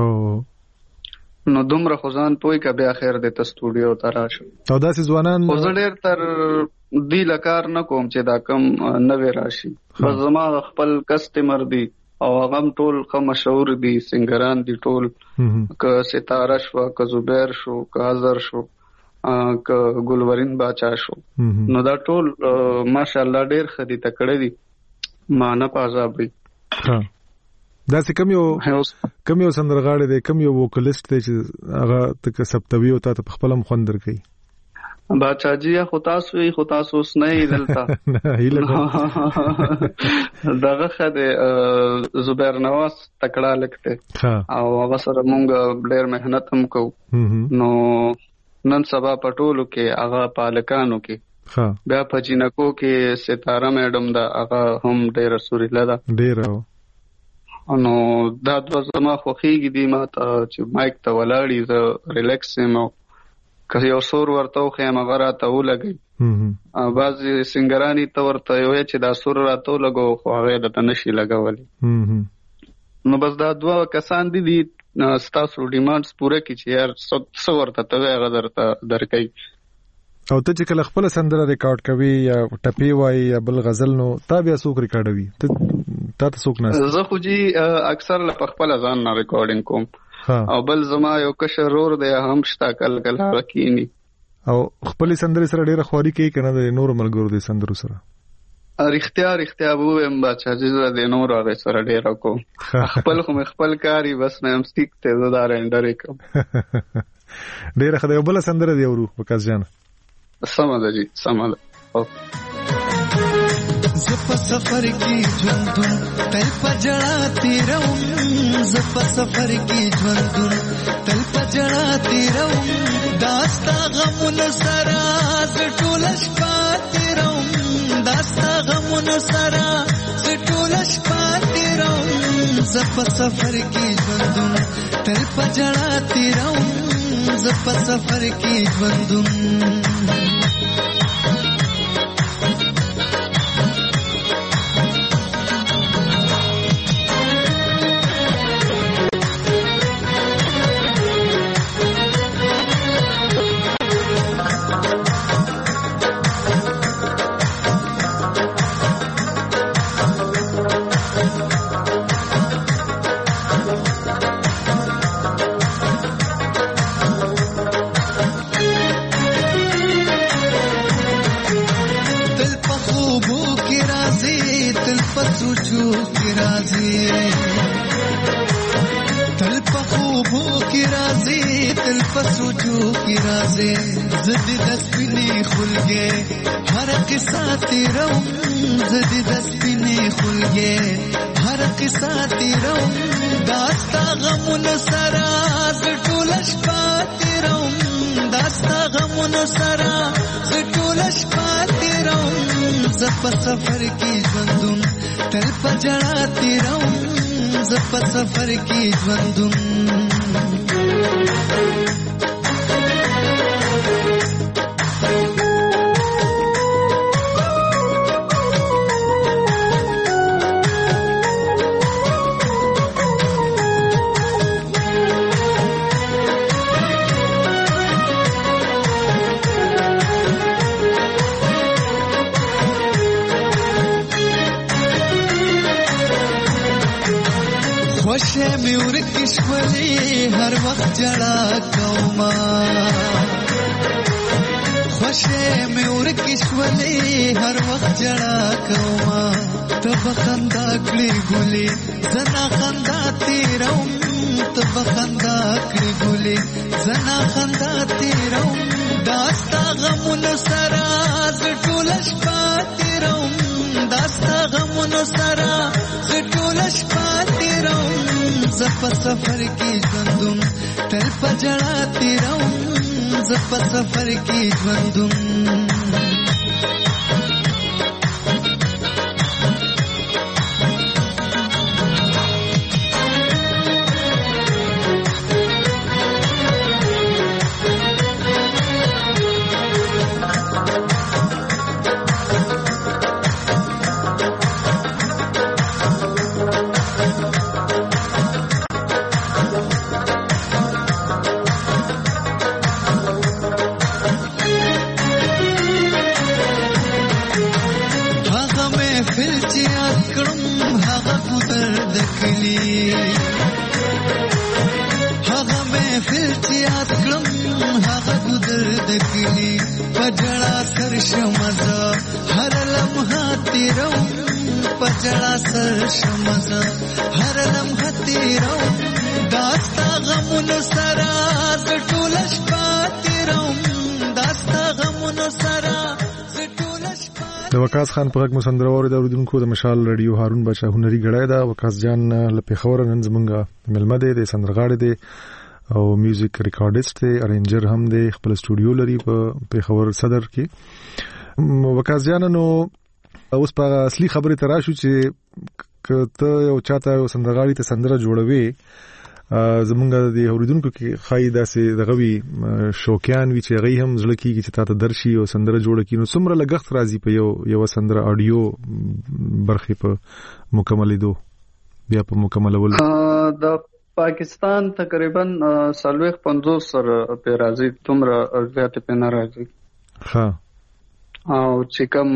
کنه نو دومره خزان پوي کا بیا خیر د سټوډیو تراشه او داسې ځوانان خو ډېر تر دی لکار نه کوم چې دا کم نوې راشي بس زما خپل کسٹمر دی او هغه ټول خو مشهور دي سنگران دي ټول ک ستاره شو ک زبیر شو ک حضر شو ک ګلورین باچا شو نو دا ټول ماشاءالله ډېر خدي تکړه دي مان پازابي دا څه کم یو سندرغاړی دی کم یو ووکلیست دی چې هغه تک سپتوي او ته په خپل مخ اندر کوي باچا جی خو تاسو اوس نه دلته دغه خدای زبیر نواز تکړه لکته او هغه سره مونږ ډېر مهنت هم کوو نو نن سبا پټولو کې هغه پالکانو کې بیا په جنکو کې ستاره میډم دا هغه هم ډېر سوريله ده ډېر نو دا د زما خوخيږي دي ما ته چې مایک ته ولاړی زه ریلیکس یم که یو سور ورته خو مغه راته ولګي بعضی سنگرانی ته ورته یو چې دا سور راته لګو خو هغه د تنشي لګولي نو بس دا دوه کسان دي ستاسو ډیمانډز پوره کی چې یار څو ورته ته هغه درته درکې او ته چې کله خپل سندره ریکارډ کوي یا ټپی وای یا بل غزل نو تا بیا څوک ریکارډوي ته څوک نه زه خو جی اکثر په خپل ځان نه ریکارډینګ کوم او بل زما یو کشر رور دی هم شتا کله کینی او خپل سندره سره ډیره خواري کوي کنه د نور ملګرو د سندرو سره رښتیا ووم بچا چې د نور هغه سره ډیره کوم خپل کاری بس نه هم سټیک ته زدا رندر کوم ډیره خدای بل سندره دی ورو وکاس جان سماده جی سماده زپ سفر کی ژوندون تل پجړاتی روم زپ سفر کی ژوندون تل پجړاتی روم داستا غمون سرا زټولش پاتې روم داستا غمون سرا زټولش پاتې روم زپ سفر کی ژوندون تل پجړاتی روم زپ سفر کی ژوندون زدی دسپینی خلگے ہر قصہ تیروں زدی دسپینی خلگے ہر قصہ تیروں داستا غمون سرا زټولش پاتیروں داستا غمون سرا زټولش پاتیروں زپ سفر کی ژوندون تل پجړاتی روم زپ سفر کی ژوندون خوشے میں ورکشولی ہر وقت جڑا کوما خوشے میں ورکشولی ہر وقت جڑا کوما تب خندا کړي ګولي زنا خندا تیروم تب خندا کړي ګولي زنا خندا تیروم داستا غمون سرا زټولش پاتیروم داستا غمون سرا زټولش پاتیروم زپ سفر کی ژوندون تل پجړاتی روم زپ سفر کی ژوندون پجړا سر شمزه هر لمحه تیرو داستا غمون سرا زټولش پاتیروم داستا غمون سرا زټولش پات د وقاص خان په غږ مسندره اورید اوریدونکو د مشال رادیو هارون بچا هنري غړای دا وقاص جان لپاره خبر نن زمونږه ملمه دی د سندرغاړي دی او میوزیک ریکارډیسټ دی ارینجر هم دی خپل سټوډیو لري په خبر صدر کې وقاص جان نو اوس په اصلي خبره تراشو چې کته یو چاته یو سندرغاړي ته سندره جوړوي زمونږ د اوریدونکو کې خای داسې دغوي شوقیان وی چې غي هم زړه کیږي چې تاسو درشي او سندره جوړ کړي نو څومره لګښت راځي په یو سندره اډیو برخه په مکملېدو بیا په مکملولو د پاکستان تقریبا 50 سر په راځي تومره زیات په ناراضي ها او چې کوم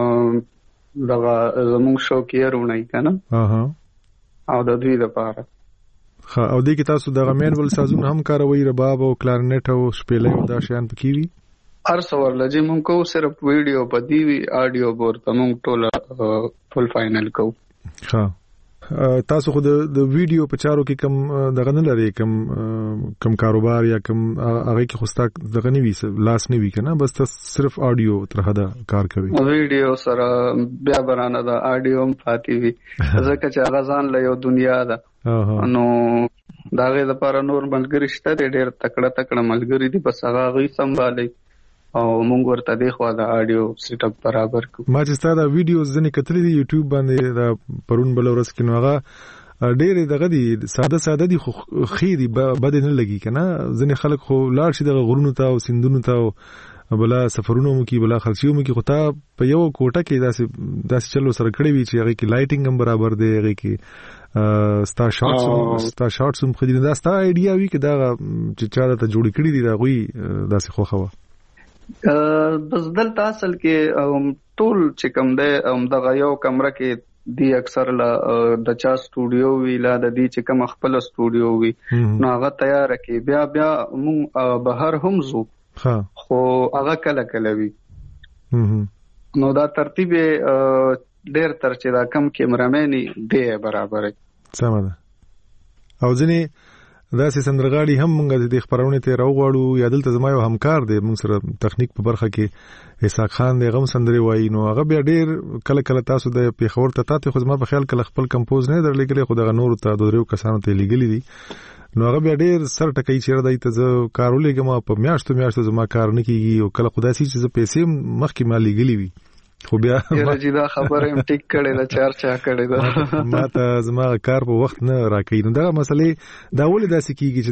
دغه زموږ شوکیرونه کنه او د دوی لپاره. ها او دې کې تاسو دغه مینول سازونه هم کاروي، رباب او کلارنټ او شپېلې او دا شیان پکې وي؟ هر څه ورلږي مونږ کو، صرف ویډیو په دی وی آډیو ورته مونږ ټول فل فائنل کو. ها تاسو خو د ویډیو په چارو کې کم دغه نه لري، کم کاروبار یا کم هغه کې خوستا دغه نه وي، لاس نه وي کنه، بس تاسو صرف آډیو تر حدا کار کوي. ویډیو سره بیا برانه دا آډیو هم پاتې وي ځکه چې هغه ځان له یو دنیا ده. نو داغه لپاره نور ملګری شته، ډېر تکړه ملګری دي، بس هغه غي سمبالي او مونږ ورته دی خو دا آډیو سیټ اپ برابر کو. ما چې ستاسو ویډیوز ځنې کتلې دي یوټیوب باندې، دا پرون بل ورځ کې نو هغه ډېر دغه دي ساده دي خو خېری بد نه لګي کنه. ځنې خلک خو لاړ شي دغه غرونو ته او سیندونو ته او بلا سفرونو مو کې بلا خرچیو مو کې، خو تا په یو کوټه کې داسې چلو سره کړی وي چې هغه کې لایټینګ هم برابر دی، هغه کې ستا شارټس هم خدي. دا ستا ایډیا وی کې دا چې چا ته جوړ کړی دي دا غوي داسې خوخه بس دلته اصل کې ټول چې کوم دی دغه یو کمره کې دی، اکثر د چا سټوډیو وی لا د دې چې کوم خپل سټوډیو وی نو هغه تیار کې بیا مونږ بهر هم زو خو هغه کله وی نو دا ترتیب ډېر تر چې دا کم کیمرامنی دی برابر سم ده. او ځنې داسې سندرغاړي هم مونږ د خبرونه ته راوغواړو، یا دلته زما یو همکار دی مونږ سره تخنیک په برخه کې اسحاق خان دی، غو سندري وایي، نو هغه بیا ډېر کله تاسو د پیښور ته خو زما په خیال کله خپل کمپوز نه درلګلې، خو دغه نور ته د درو کسانو ته لګلې دي، نو هغه بیا ډېر سر ټکای چیرې دی ته زه کارولېګم په میاشتو زما کار نه کیږي، او کله خدای سي چې زه پیسې مخکې ما لګلې وي خو بیا دا خبره هم ټیک کړي دا چارچا کړي دا ما ته زما کار په وخت نه راکې. نو دا مسلې دا ولې داسې کیږي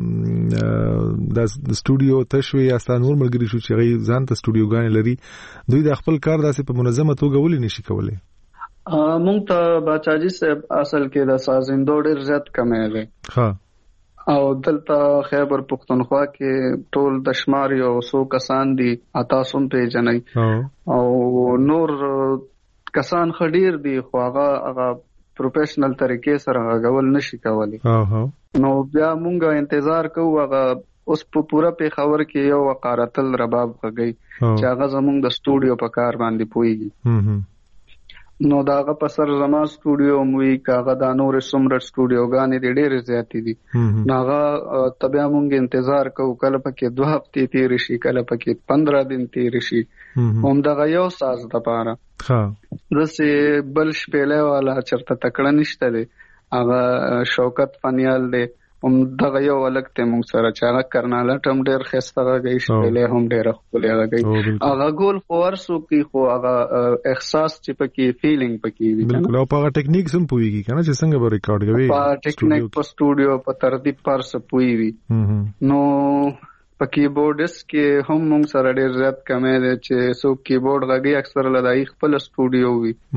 چې دا سټوډیو تشوي یا ستاسو نور ملګری شو چې غي ځان ته سټوډیوګان لري، دوی د خپل کار داسې په منظمه توګه ولې نشي کولای؟ مونږ ته باچاجي صاحب اصل کې د سازندو ډېر زیات کمې ده. ها او دلته خیبر پختونخوا کې ټول د شمار یو څو کسان دي، تاسو هم پیژنئ او نور کسان خډیر دي، خو هغه پروفیشنل طریقې سره غول نشي کولای. نو بیا مونږه انتظار کوو هغه اوس په پورا پیښور کې یو وقارتل رباب غږی چې هغه زمونږ د سټوډیو په کار باندې پويږي. نو داغه په سر زما سټوډیو موي کاغه د نور سمرت سټوډیوګانې ډېر زیات دي، ناغه تبیا مونږ انتظار کوو کله پکې 2 هفته تیر شي، کله پکې 15 دن تیر شي، هم دغه یو ساز د پاره دسه بل شپېلې والا چرته تکړه نشته دي، هغه شوکت فنیال دی، هم دغه یو الګ ته مونږ سره چاغه کرناله ټم ډېر خسته غږی شپېلې هم ډېر خپل غږی هغه ګول فورسو کې خو هغه احساس چې پکې فیلینګ پکې وي. بالکل، او په ټیکنیک سم پويږي کنه چې څنګه به ریکارډ کوي، په ټیکنیک په سټوډیو په ترتیب پر سپوي وي. نو په کیبورډس کې هم موږ سره ډېر زیات کمې ده چې سو کیبورډ غږی اکثر لدای خپل سټوډیو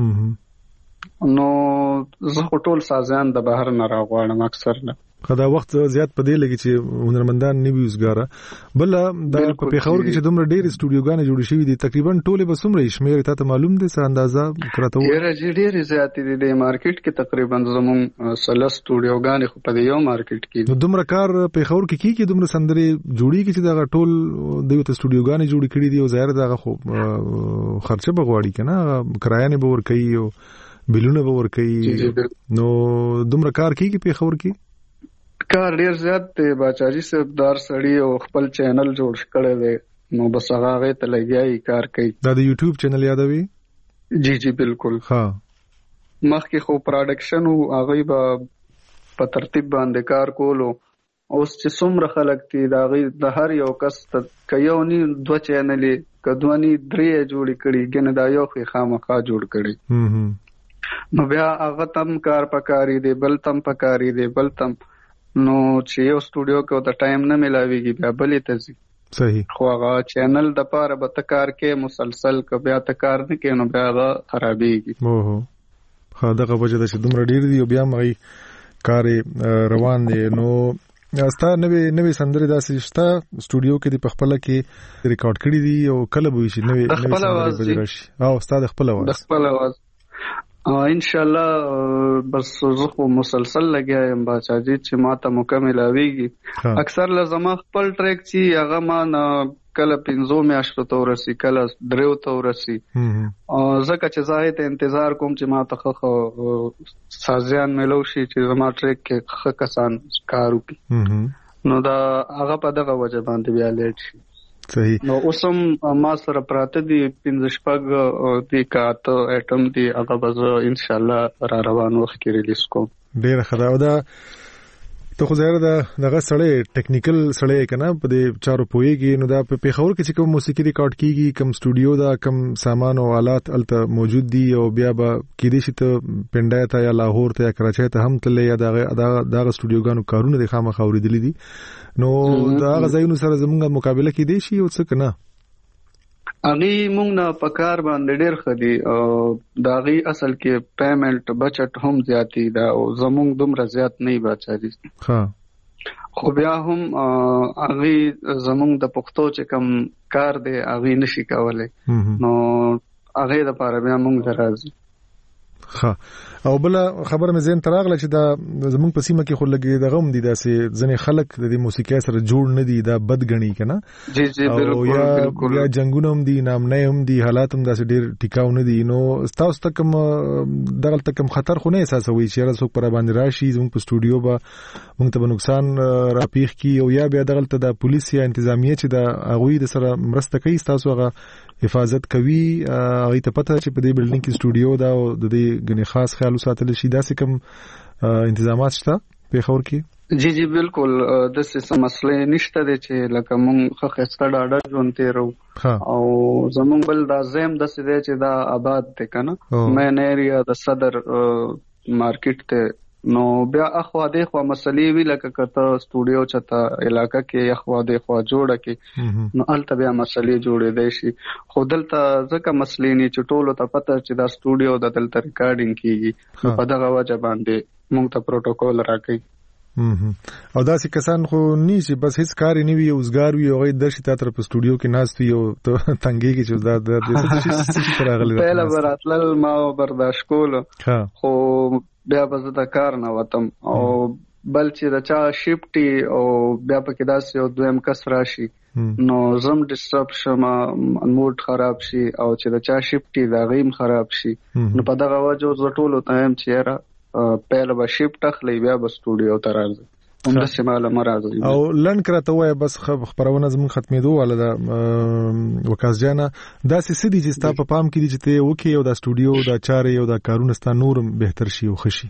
وي. نو زه ټول سازان د بهر نه راغواړم اکثر نه خدا وخت زیات پدې لګي چې هنرمندان نه ویوزګاره. بل د پیښور کې چې دومره ډېر سټوډیوګانې جوړې شوې دي تقریبا ټولې به څومره شمیر ته معلوم دي څه اندازه کراته وي؟ ډېر زیات دي د مارکیټ کې تقریبا زموږ 16 سټوډیوګانې خو په یو مارکیټ کې. دومره کار پیښور کې کیږي، دومره سندري جوړیږي چې دا ټول د یو سټوډیوګانې جوړې کړې دي او ظاهر دا خو خرچه بغواړي کنه، کرایه نه به ورکوي او بلونه به ورکوي، نو دومره کار کیږي پیښور کې. کار ډیر زیات دی، باچاجي صاحب دار سړی او خپل چینل جوړ کړی دی، نو بس هغه ته لګیای کار کوي. دا د یوټیوب چینل یادوي؟ جی بالکل. ها مخکې خو پروډکشن او هغه به په ترتیب باندې کار کولو، اوس چې څومره خلک دي دا غي د هر یو کس کيونی 2 چینلې کدوانی 3 جوړ کړي ګنه دا یو خامخا جوړ کړي، نو بیا هغه تم کار پکاري دی، بل تم پکاري دی، بل تم، نو چې یو سټوډیو کې د ټایم نه ملاويږي بیا بلې ته ځي. صحیح. خو هغه چینل د پاره به تکار کې مسلسل ک بیا تکار نه کې نو بیا هغه خرابېږي. اوه ها دغه وجه د دومره ډیر دی او بیا مغي کار روان دی. نو استا نوې سندرې داسې شته سټوډیو کې د خپل کې ریکارډ کړی دي او کله به شي نوې سندرې به راشي او استاد خپل आवाज ان شاء الله بس زه مسلسل لګیا یم باچاجي چې ماته مکمل اويږي اکثر لازم خپل ټریک چې هغه ما کله 15 میاشتو تورسي کله 3 تورسي زکه چې زه ته انتظار کوم چې ما ته سازيان ملو شي چې زما ټریک کې خ کسان کار وکړي نو دا هغه په دغه وجه باندې بیا لیټ شي صحیح نو اوسم ما سره پراته دي 15 شپږ دی کاته اټم دی هغه به ان شاء الله را روان وخت کې ریلیز کوم ډیر ښه دا ته خو زهره دغه سړی ټیکنیکل سړی کنه په دې چارو پويږي نو دا په پیښور کې چې کوم موسیقي ریکارډ کیږي کوم سټوډیو دا کوم سامان او آلات الته موجود دي او بیا به کېدې شي ته پنډای ته یا لاهور ته یا کراچۍ ته هم تللی یا دغه سټوډیوګانو کارونه د خامخا اوریدلې دي نو دا غزاینو سره زمونږه مقابله کېدې شي او څه کنه اغي مونږ نه پکار باندې ډېر خدي او داغي اصل کې پیمنٹ بچت هم زیاتی دا او زمونږ دومره زیات نه بچاري ها خو بیا هم اغي زمونږ د پښتو چې کم کار دی اغي نشي کولای نو اغي د پاره بیا مونږ درازي ها او بل خبر مې زین تراغله چې دا زمونږ په سیمه کې خو لګي دغه هم دي داسې ځنې خلک د موسیقي سره جوړ نه دي دا بدګنی کنه جی جی بالکل یا جنگونه هم دي نامنه هم دي حالات هم داسې ډیر ټیکاو نه دي نو تاسو ته کوم دغه تکم خطر خو نه احساسوي چې راځو پر باندې راشي زموږ په سټوډیو به موږ ته نقصان راپیخ کی او یا بیا دغه ته د پولیس یا انتظامیه چې د اغوی د سره مرسته کوي تاسو هغه حفاظت کوي هغه ته پته چې په دې بلډینګ کې سټوډیو دا او د دې غني خاص خیال ساتل شي داسې کوم انتظامات شته په خور کې جی جی بالکل د څه مسلې نشته چې لکه مونږ خو خسته ډاډه ژوند تیرو او زمونږ بل دا زم د څه چې دا آباد ته کنه مین ایریا د صدر مارکیټ ته نو بیا اخوا د خوا مسلې وی لکه کته سټوډیو چته علاقہ کې اخوا د خوا جوړه کې نو الته بیا مسلې جوړې دی شي خو دلته ځکه مسلې نه چټولو ته پته چې دا سټوډیو د دلته ریکارډینګ کیږي په دغه وجه باندې موږ ته پروتوکول راکړي او دا چې کسان خو نشي بس هیڅ کار نه وي اوسګار وي او درشي تاتر په سټوډیو کې ناست وي او ته تنګي کې چې دا د څه څه راغلي پهلا براتل ما برداشت کول خو بیا به زه د کار نه وتم او بل چې د چا شیفټي او بیا پکې داسې یو دویم کس راشي نو زم ډیسټرب شم موډ خراب شي او چې د چا شیفټي دا غیم خراب شي نو په دغه وجه زه ټول ټایم چې پهل به شیفټ اخلي بیا به سټوډیو ته راځي هم د سیماله مراد او لن کرته وای بس خبرونه زمون ختمېدو ولا د وکاس جانا داسې سدي چې ستا په پام کې دي چې ته وکي او د سټوډیو د چارې او د کارونه ستا نورم بهتر شي او خشي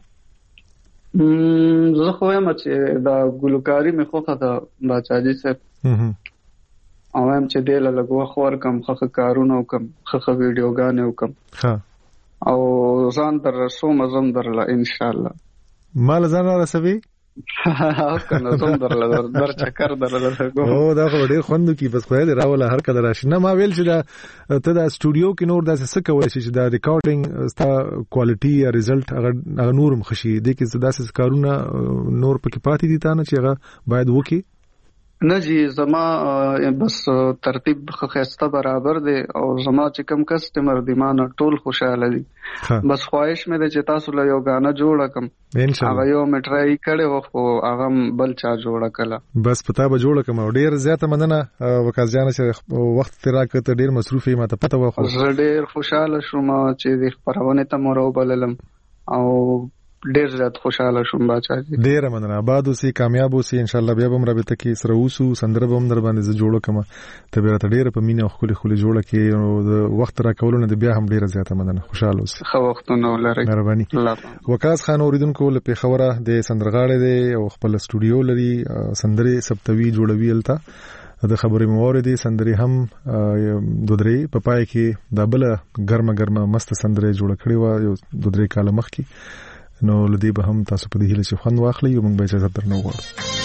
زه خو یم چې دا ګلوکاری مې خوخه د باچاجي سره او هم چې دل لګو خور کم خخ کارونه وکم خخ ویډیوګانې وکم او ځان در رسوم ازم درله ان شاء الله مال ځان رسوي او کنه زم در چکر درله او دا خو ډیر خوند کی بس خو دې راوله هر کله راشي نه ما ویل چې دا ته دا سټوډیو کې نور داسې څه کولای شي چې دا ریکارډینګ ستا کوالټي یا ریزلټ هغه نورم خشي دې کې داسې کارونه نور پکې پاتې دي تا نه چې هغه باید وکي نه جی زما بس ترتیب خسته برابر دی او زما چې کم کسٹمر دی مان ټول خوشاله دي بس خواهش مې ده چې تاسو له یو غانا جوړ کم ان شاء الله هغه یو مټرای کړي او هغه بل چا جوړ کړه بس پتا به جوړ کم ډیر زیاته مننه وکاس جان چې وخت تیرا کته ډیر مصروفي ما ته پته و خو ډیر خوشاله شوم چې د خبرونه ته مورو بللم او ډیر زیات خوشاله شوم باچاجي ډیر مننه آباد اوسې کامیاب اوسې ان شاء الله بیا به رابطه کې سره اوسو سندره به در باندې ز جوړ کما ته به ډیر په مینه خو خو جوړه کې او د وخت را کولونه د بیا هم ډیر زیاته مننه خوشاله اوسې خو وختونه ولري مهرباني وکاس خان اوریدونکو له پیښوره د سندرغاړي دی او خپل سټوډیو لري سندري سبتوي جوړوي الته د خبرې موارد سندري هم دودري په پای کې د بل ګرمه مست سندري جوړ کړي و یو دودري کال مخ کې نو لدی به هم تاسو په دې هیله چې خوند واخلئ او موږ به اجازه درنو غواړو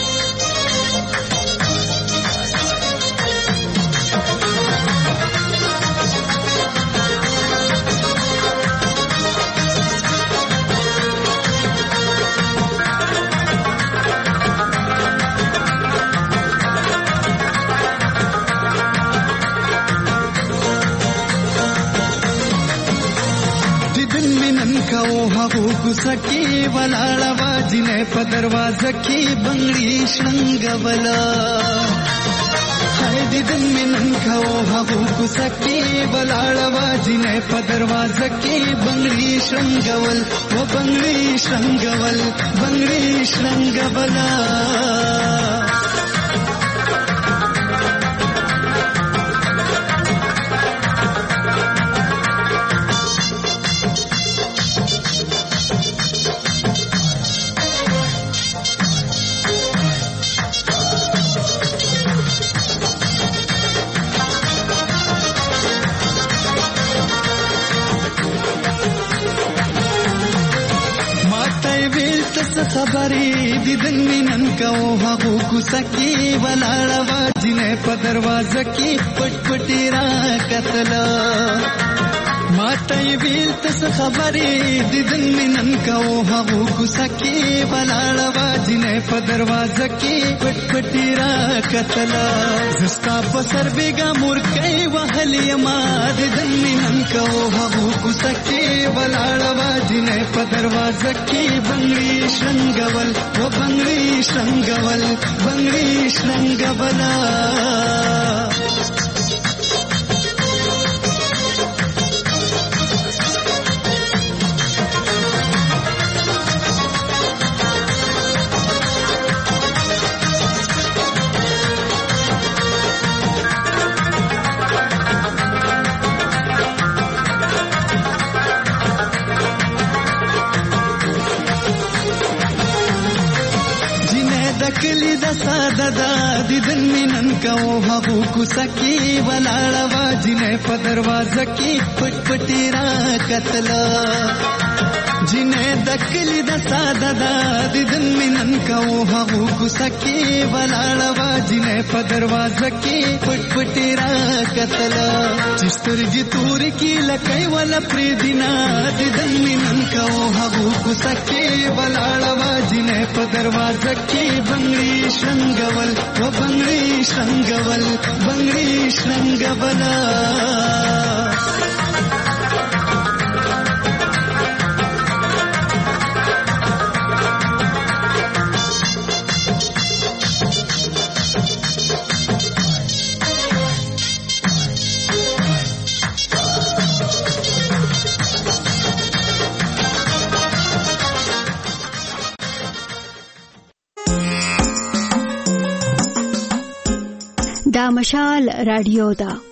کوڅه کې ولاړه وا جنې په دروازه کې بنگړي شرنګولا دیدن می نن کاو هغه کوڅه کې ولاړه وا جنې په دروازه کې بنگړي شرنګول و بنگړي شرنګول بنگړي شرنګولا خبرې دیدن مینن کاو هغه کوڅه کې ولاړه وا جنې په دروازه کې پټ پټی را کتلا ماته ویل څه خبرې دیدن مینن کاو هغه کوڅه کې ولاړه وا جنې په دروازه کې پټ پټی را کتلا زستا په سر بیګا مورکې وهلې ما دیدن مینن کاو هغه کوڅه کې ولاړه وا جنې په دروازه کې بنگړي شرنګول و بنگړي شرنګول بنگړي شرنګولا کلی د ساده دا دیدن مینن کاو هغه کوڅه کې ولاړه وا جنې په دروازه کې پټ پټی را کتلا جنې د کلی د ساده دا دیدن مینن کاو هغه کوڅه کې ولاړه وا جنې په دروازه کې پټ پټی را کتلا چسترګي تور کې لکای ولا پری دینا دیدن مینن کاو هغه کوڅه کې ولاړه وا جنې په دروازه کې بنگړي شرنګول و بنگړي شرنګول بنگړي شرنګولا دا مشال رادیو دا